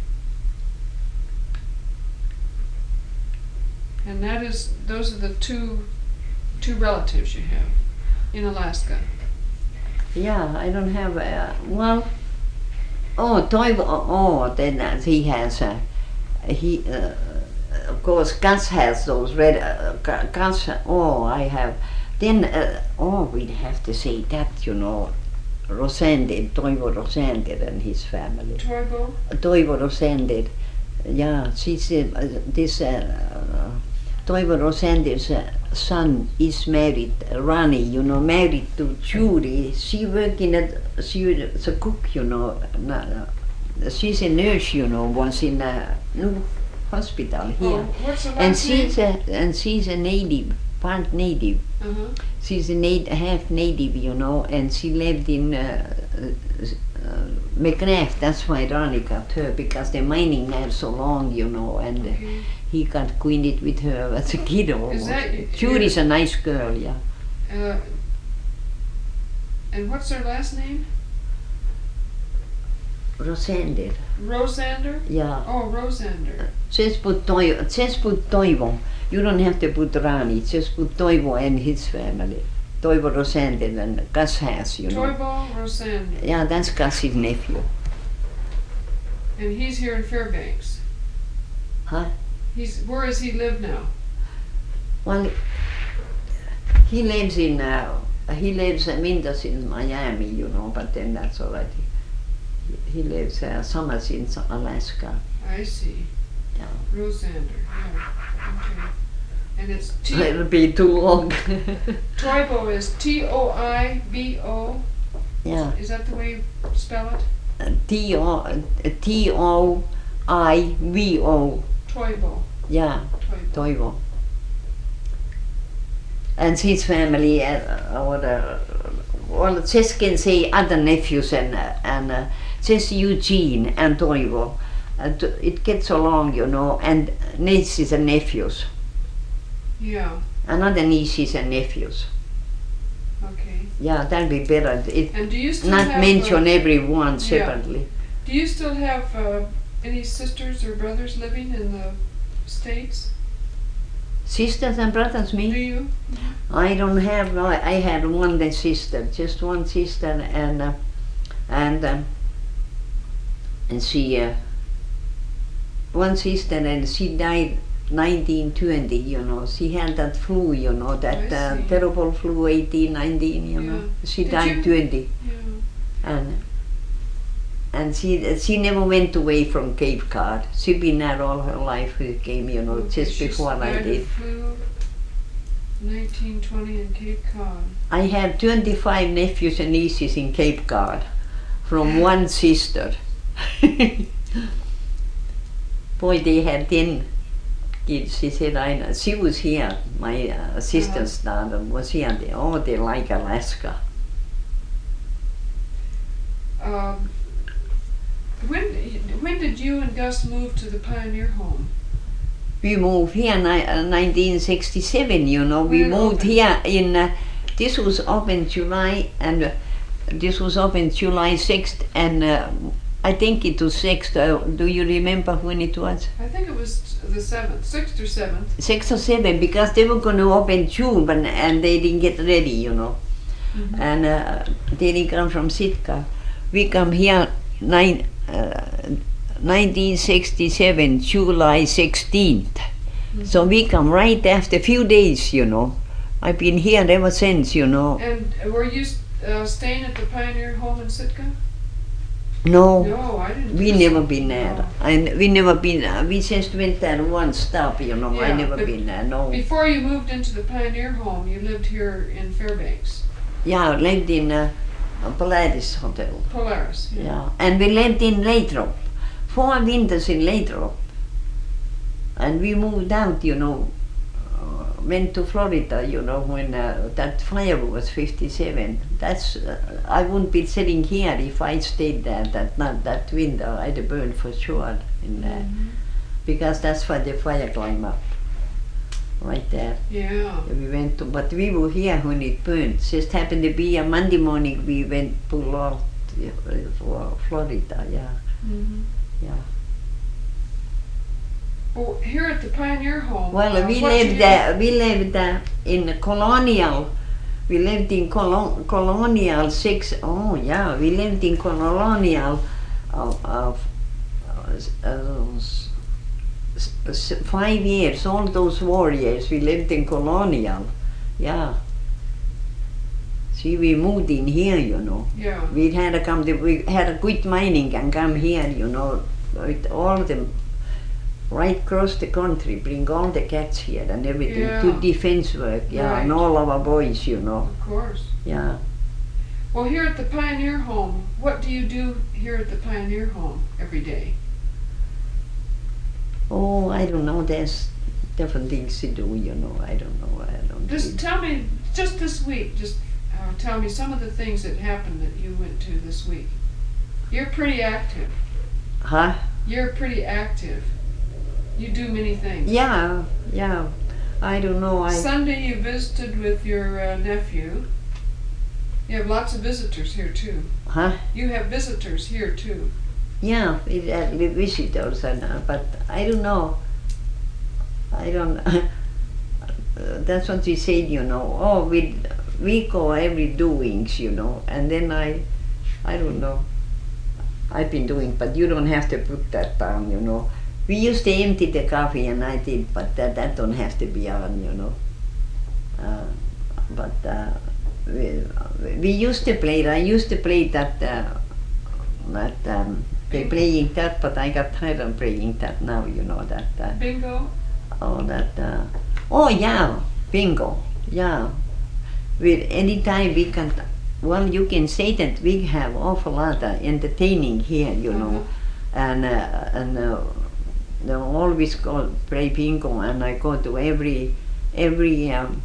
And that is those are the two two relatives you have in Alaska. Yeah, I don't have. Uh, well, oh, Toivo. Oh, then uh, he has. Uh, he, uh, of course, Gus has those red. Uh, Gu- Gus. Oh, I have. Then, uh, oh, we'd have to say that, you know, Rosander, Toivo Rosander and his family. Toivo? Toivo Rosander. Yeah, she's uh, this. Uh, Toivo Rosander's uh, son is married, Rani, you know, married to Judy. She work in a, she was a cook, you know. na- She's a nurse, you know, was in a new hospital here. Oh, what's the last And she's name? a, and she's a native, part native. Uh-huh. She's a nat- half native, you know, and she lived in uh, uh, McGrath. That's why Ronnie got her, because they're mining there so long, you know, and uh, Okay. he got acquainted with her as a kid almost. that y- Judy's a nice girl, yeah. Uh, and what's their last name? Rosander, Rosander? yeah. Oh, Rosander. Just put Toivo, just put Toivo. You don't have to put Rani, just put Toivo and his family. Toivo Rosander and Gus has, you know. Toivo Rosander. Yeah, that's Gus's nephew. And he's here in Fairbanks. Huh? He's where does he live now? Well, he lives in, uh, he lives, uh, Minda's in Miami, you know, but then that's all right. He, he lives, uh, summers in Alaska. I see. Yeah. Rosander. Yeah. Okay. And it's T. It'll be too long. Toivo is T O I V O. Yeah. Is that the way you spell it? T O T O I V O. Toivo. Yeah, Toivo. Toivo. And his family, uh, or uh, well, just can say other nephews and uh, and uh, just Eugene and Toivo. And it gets along, you know, and nieces and nephews. Yeah. Another nieces and nephews. Okay. Yeah, that'd be better. It And do you still not have mention uh, everyone yeah. separately. Do you still have uh, any sisters or brothers living in the States? Sisters and brothers, Do me? you? I don't have. No, I had one sister, just one sister, and uh, and um, and she uh, one sister, and she died nineteen twenty. You know, she had that flu. You know, that I uh, see. terrible flu, eighteen nineteen. You know, Yeah. she Did died you- twenty, Yeah. and and she she never went away from Cape Cod. She been there all her life. She came, you know, Okay, just she's before I died of did. flu, nineteen twenty in Cape Cod. I have twenty-five nephews and nieces in Cape Cod from one sister. Boy, they had ten kids. She said, I know. She was here. My uh, sister's daughter was here. They, oh, they like Alaska. Um, when when did you and Gus move to the Pioneer Home? We moved here in uh, nineteen sixty-seven, you know. We When it moved opened? here in, uh, this was up in July, and uh, this was up in July sixth, and uh, I think it was sixth. Uh, do you remember when it was? I think it was the seventh, sixth or seventh. Six or seven, because they were going to open June, but and they didn't get ready, you know. Mhm. And uh, they didn't come from Sitka. We come here nine, uh, nineteen sixty-seven, July sixteenth. Mhm. So we come right after a few days, you know. I've been here ever since, you know. And were you uh, staying at the Pioneer Home in Sitka? No, No, I didn't. we think never so. been there. No. And we never been. Uh, we just went there one stop, you know. I Yeah, never but been there. No. Before you moved into the Pioneer Home, you lived here in Fairbanks, Yeah, I lived in uh, a Polaris Hotel. Polaris. Yeah, and we lived in Lathrop. Four winters in Lathrop. And we moved out, you know. Uh, went to Florida, you know, when uh, that fire was fifty-seven. That's uh, I wouldn't be sitting here if I stayed there. That not that winter, I'd have burned for sure in there, Mhm. because that's why the fire climbed up, right there. Yeah. We went to, but we were here when it burned. Just happened to be a Monday morning. We went pull out uh, for Florida. Yeah, Mm-hmm. yeah. Well, here at the Pioneer Home. Well, uh, we what do lived you- there. We lived uh, in Colonial. We lived in Colo- Colonial six. Oh yeah, we lived in Colonial of uh, uh, uh, s- s- five years. All those warriors. We lived in Colonial. Yeah. See, we moved in here, you know. Yeah. We had to come. To, we had to quit mining and come here, you know, with all the right across the country, bring all the cats here and everything, Yeah. do defense work, yeah, Right. and all our boys, you know, Of course. yeah. Well, here at the Pioneer Home, what do you do here at the Pioneer Home every day? Oh, I don't know. There's different things to do, you know. I don't know. I don't. Just really- tell me, just this week, just uh, tell me some of the things that happened that you went to this week. You're pretty active. Huh? You're pretty active. You do many things. Yeah, yeah. I don't know. I. Sunday you visited with your uh, nephew. You have lots of visitors here too. Huh? You have visitors here too. Yeah, it, uh, the visitors and uh, but I don't know. I don't. Uh, that's what we said, you know. Oh, we we go every doings, you know, and then I, I don't know. I've been doing, but you don't have to put that down, you know. We used to empty the coffee, and I did, but that that don't have to be on, you know. Uh, but uh, we, we used to play. I used to play that. Uh, that um, they playing that, but I got tired of playing that now, you know that. Uh, Bingo. Oh, that. Uh, oh, yeah, bingo. Yeah. With any time we can. Well, you can say that we have awful lot of entertaining here, you know, and uh, and uh, they always go play bingo, and I go to every every. Um,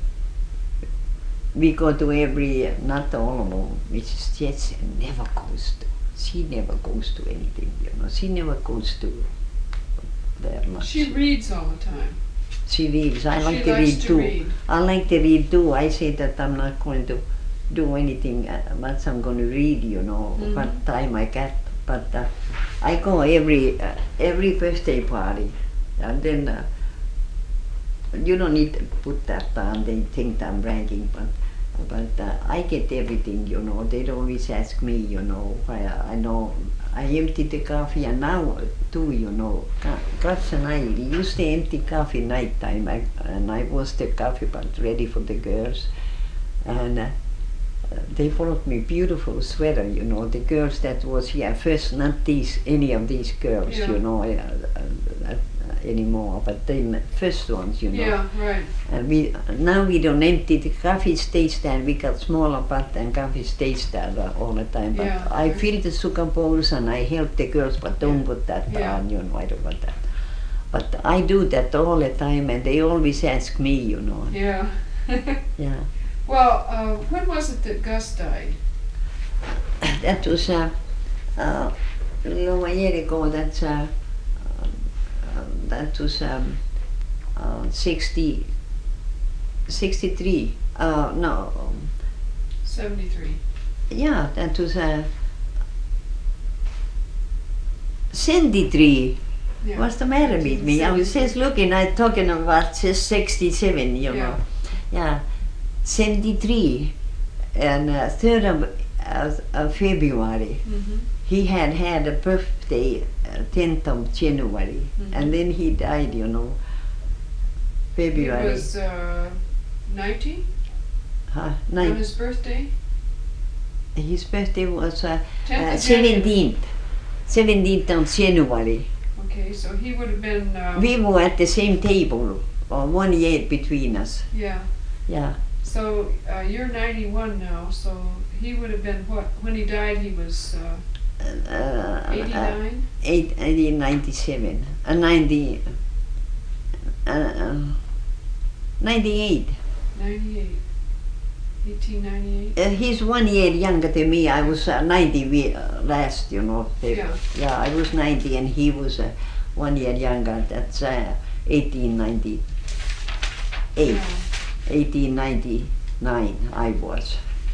we go to every, not all of them, which is just never goes to. She never goes to anything, you know. She never goes to there much. She reads all the time. She reads. I like she to likes read to too. read. I like to read too. I say that I'm not going to do anything uh, much. I'm going to read, you know, Mhm. what time I get. But uh, I go every uh, every birthday party, and then uh, you don't need to put that down. They think I'm bragging, but but uh, I get everything, you know. They always ask me, you know, why I know. I empty the coffee, and now too, you know. Guts and I used to empty coffee night time, I, and I was the coffee pot ready for the girls, and uh, they brought me beautiful sweater, you know. The girls that was here first, not these any of these girls, Yeah. you know, uh, uh, uh, anymore, but the first ones, you know. Yeah, right. And we now we don't empty the coffee stays there. We got smaller pot and coffee stays there uh, all the time. But Yeah. I fill the sugar bowls and I help the girls, but don't Yeah. put that Yeah. down. You know, I don't want that. But I do that all the time, and they always ask me. You know. Yeah. Yeah. Well, uh, when was it that Gus died? That was uh, uh, a little year ago. That's uh, uh, that was um, uh, sixty, sixty-three. Uh, no. Um, seventy-three. Yeah, that was uh, seventy-three. Yeah. What's the matter with me? I was just looking, I'm talking about just sixty-seven, you Yeah. know. Yeah, seventy-three. And uh, third of, of, of February, Mm-hmm. he had had a birth, birthday, uh, tenth of January, Mhm. and then he died, you know, He February. was uh, ninety huh, on nine, his birthday. his birthday was uh, tenth uh, of January. seventeenth, seventeenth of January. Okay, so he would have been. Um, We were at the same table, or one year between us. yeah. Yeah, So uh, you're ninety-one now. So he would have been what? When he died, he was uh, uh, uh, eighty-nine. eight, eighteen ninety-seven, uh, ninety, uh, uh, ninety-eight. ninety-eight. eighteen ninety-eight. Uh, he's one year younger than me. I was uh, ninety we, uh, last, you know. They- Yeah. yeah, I was ninety and he was uh, one year younger. That's uh, eighteen ninety-eight. Yeah. eighteen ninety-nine I was.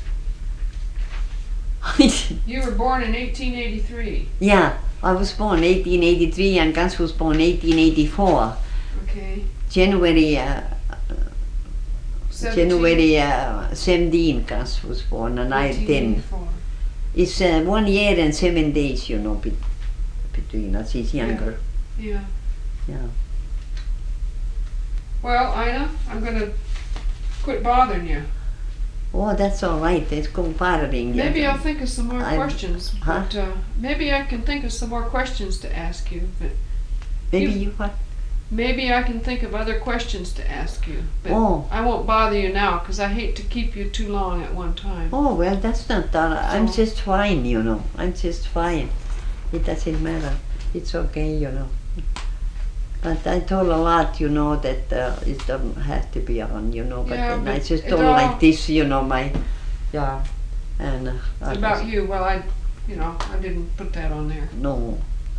You were born in eighteen eighty-three. Yeah, I was born eighteen eighty-three and Gus was born eighteen eighty-four. Okay. January uh, seventeen January uh, seventeen Gus was born and I eighteen ten. eighty-four. It's uh, one year and seven days, you know, be- between us. He's younger. Yeah. Yeah. Well, Ina, I'm gonna quit bothering you. Oh, that's all right. It's called bothering you. Maybe I'll think of some more I'm- questions. Huh? But uh, maybe I can think of some more questions to ask you. But Maybe you- you what? maybe I can think of other questions to ask you. But Oh. I won't bother you now because I hate to keep you too long at one time. Oh, well, that's not that. I'm So- just fine, you know. I'm just fine. It doesn't matter. It's okay, you know. But I told a lot, you know, that uh, it doesn't have to be on, you know. But Yeah, then I but just it told all- like this, you know, my, yeah. And uh, I It's about was- you. Well, I, you know, I didn't put that on there. No.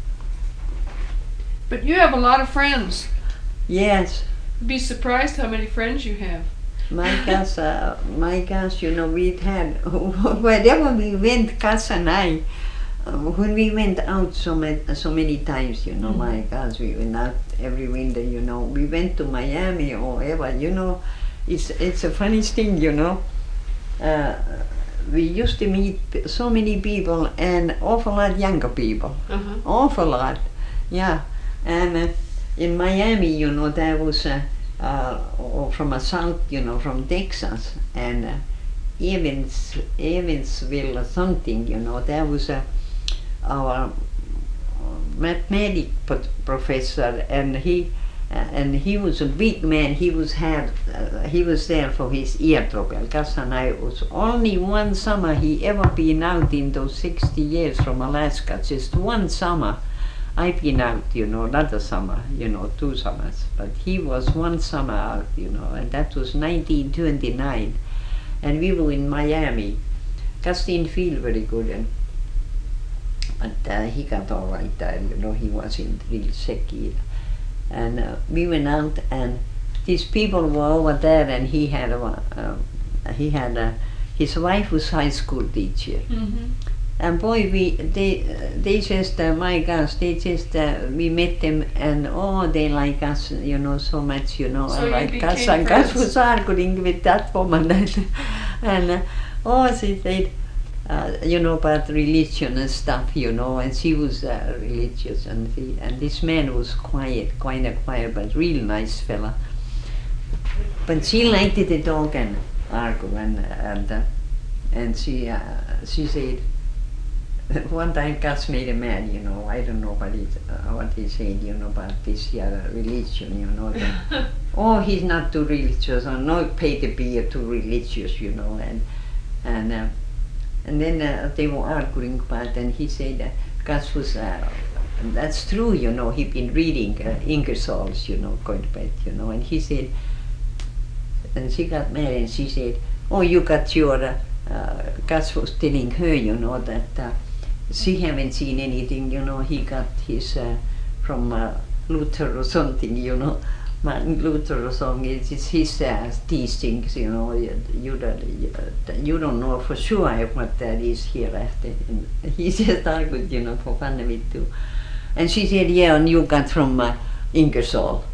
But you have a lot of friends. Yes. You'd be surprised how many friends you have. My gosh, uh, my gosh, you know, we'd had, wherever we went, Gus and I, uh, when we went out so, ma- so many times, you know, Mhm. my gosh, we went out every winter, you know, we went to Miami or ever, you know, it's, it's a funny thing, you know. Uh, we used to meet p- so many people and awful lot younger people, Uh-huh. awful lot, yeah. And uh, in Miami, you know, there was a, uh, or from a south, you know, from Texas, and uh, Evans, Evansville or something, you know, there was a our mathematics pro- professor, and he uh, and he was a big man. He was had uh, he was there for his ear trouble. Gus and I was only one summer he ever been out in those sixty years from Alaska. Just one summer. I've been out, you know, another summer, you know, two summers, but he was one summer out, you know, and that was nineteen twenty-nine, and we were in Miami. Gus didn't feel very good, and but uh, he got all right there, you know, he wasn't real sick either. And uh, we went out, and these people were over there, and he had a, uh, he had a, his wife was high school teacher. Mm-hmm. And boy, we they they just uh, my gosh, they just uh, we met them and oh, they like us, you know, so much, you know, So and you like us. became And Gus friends. was arguing with that woman, and, and uh, oh, she said, uh, you know, about religion and stuff, you know, and she was uh, religious, and he, and this man was quiet, kind of quiet, but real nice fella. But she liked the dog and argue, and and uh, and she uh, she said. One time Gus made a man, you know, I don't know what he, uh, what he said, you know, about this here religion, you know. That, oh, he's not too religious, or no, pay to be too religious, you know, and and uh, and then uh, they were arguing about, and he said uh, Gus was, uh, that's true, you know, he'd been reading uh, Ingersoll's, you know, going to bed, you know, and he said, and she got mad, and she said, oh, you got your, uh, uh, Gus was telling her, you know, that uh, she haven't seen anything, you know, he got his uh, from uh, Luther or something, you know, Martin Luther or something, it's, it's his uh, teachings, you know, you, you, don't, you don't know for sure what that is hereafter. And he just argued, you know, for fun of it too. And she said, yeah, and you got from uh, Ingersoll.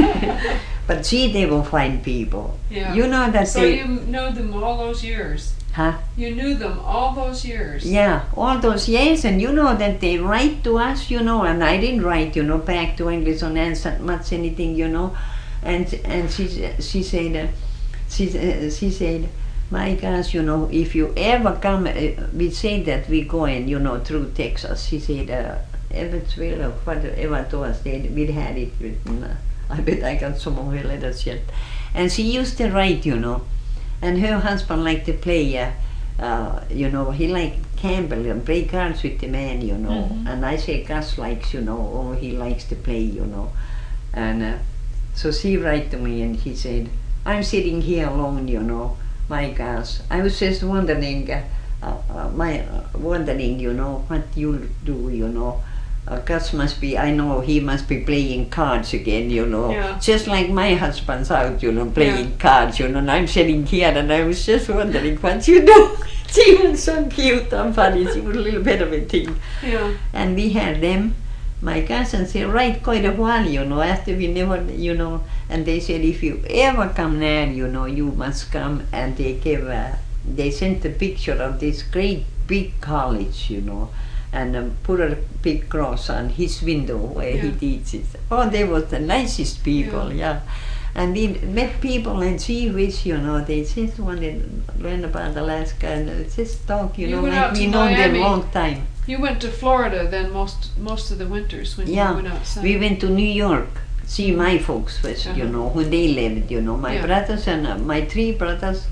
But see, they were fine people. Yeah. You know that So they... you know them all those years. Huh? You knew them all those years. Yeah, all those years, and you know that they write to us, you know, and I didn't write, you know, back to English or not much anything, you know, and and she she said, uh, she uh, she said, my gosh, you know, if you ever come, uh, we say that we going, you know, through Texas. She said, uh, Evansville or whatever it was, they we had it written. Uh, I bet I got some more letters yet, and she used to write, you know. And her husband liked to play, uh, uh, you know, he liked Campbell and play cards with the man, you know. Mm-hmm. And I say Gus likes, you know, or he likes to play, you know. And uh, so she write to me and he said, I'm sitting here alone, you know, my Gus. I was just wondering, uh, uh, my uh, wondering, you know, what you do, you know. Uh, Gus must be, I know he must be playing cards again, you know. Yeah. Just like my husband's out, you know, playing Yeah. cards, you know, and I'm sitting here and I was just wondering what you do. She was so cute and funny, she was a little bit of a thing. Yeah. And we had them, my cousins, they write quite a while, you know, after we never, you know, and they said, if you ever come there, you know, you must come, and they gave, a, they sent a picture of this great big college, you know, and um, put a big cross on his window where Yeah. he teaches. Oh, they were the nicest people, yeah. And we met people and see which, you know, they just wanted to learn about Alaska and just talk, you, You know, went like out we to know them Miami. a long time. You went to Florida then most most of the winters when Yeah, you went outside. we went to New York, see my folks first, you Uh-huh. know, when they lived, you know, my Yeah. brothers and uh, my three brothers,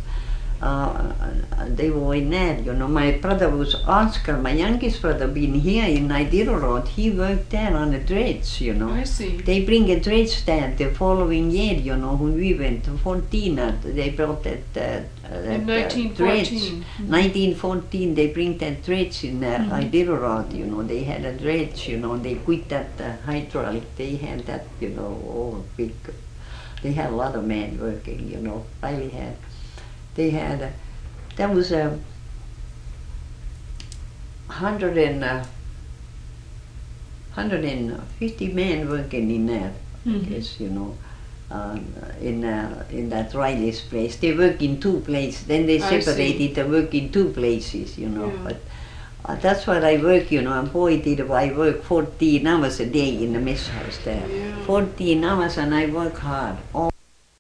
uh, they were in there, you know. My brother was Oscar, my youngest brother, been here in Iditarod. He worked there on the dredge, you know. I see. They bring a dredge there the following year, you know, when we went to fourteen, uh, they brought that, uh, uh, that In nineteen uh, dredge. fourteen. nineteen fourteen, they bring that dredge in uh, Mhm. Iditarod, you know, they had a dredge, you know, they quit that uh, hydraulic, they had that, you know, all big, they had a lot of men working, you know, really had, they had, uh, that was a hundred and, uh, hundred and fifty men working in there, Mhm. I guess, you know. Um, in uh, in that Riley's place, they work in two places. Then they I see. separated. They work in two places, you know. Yeah. But uh, that's what I work, you know. And boy, did I work fourteen hours a day in the mess house there. Yeah. Fourteen hours, and I work hard.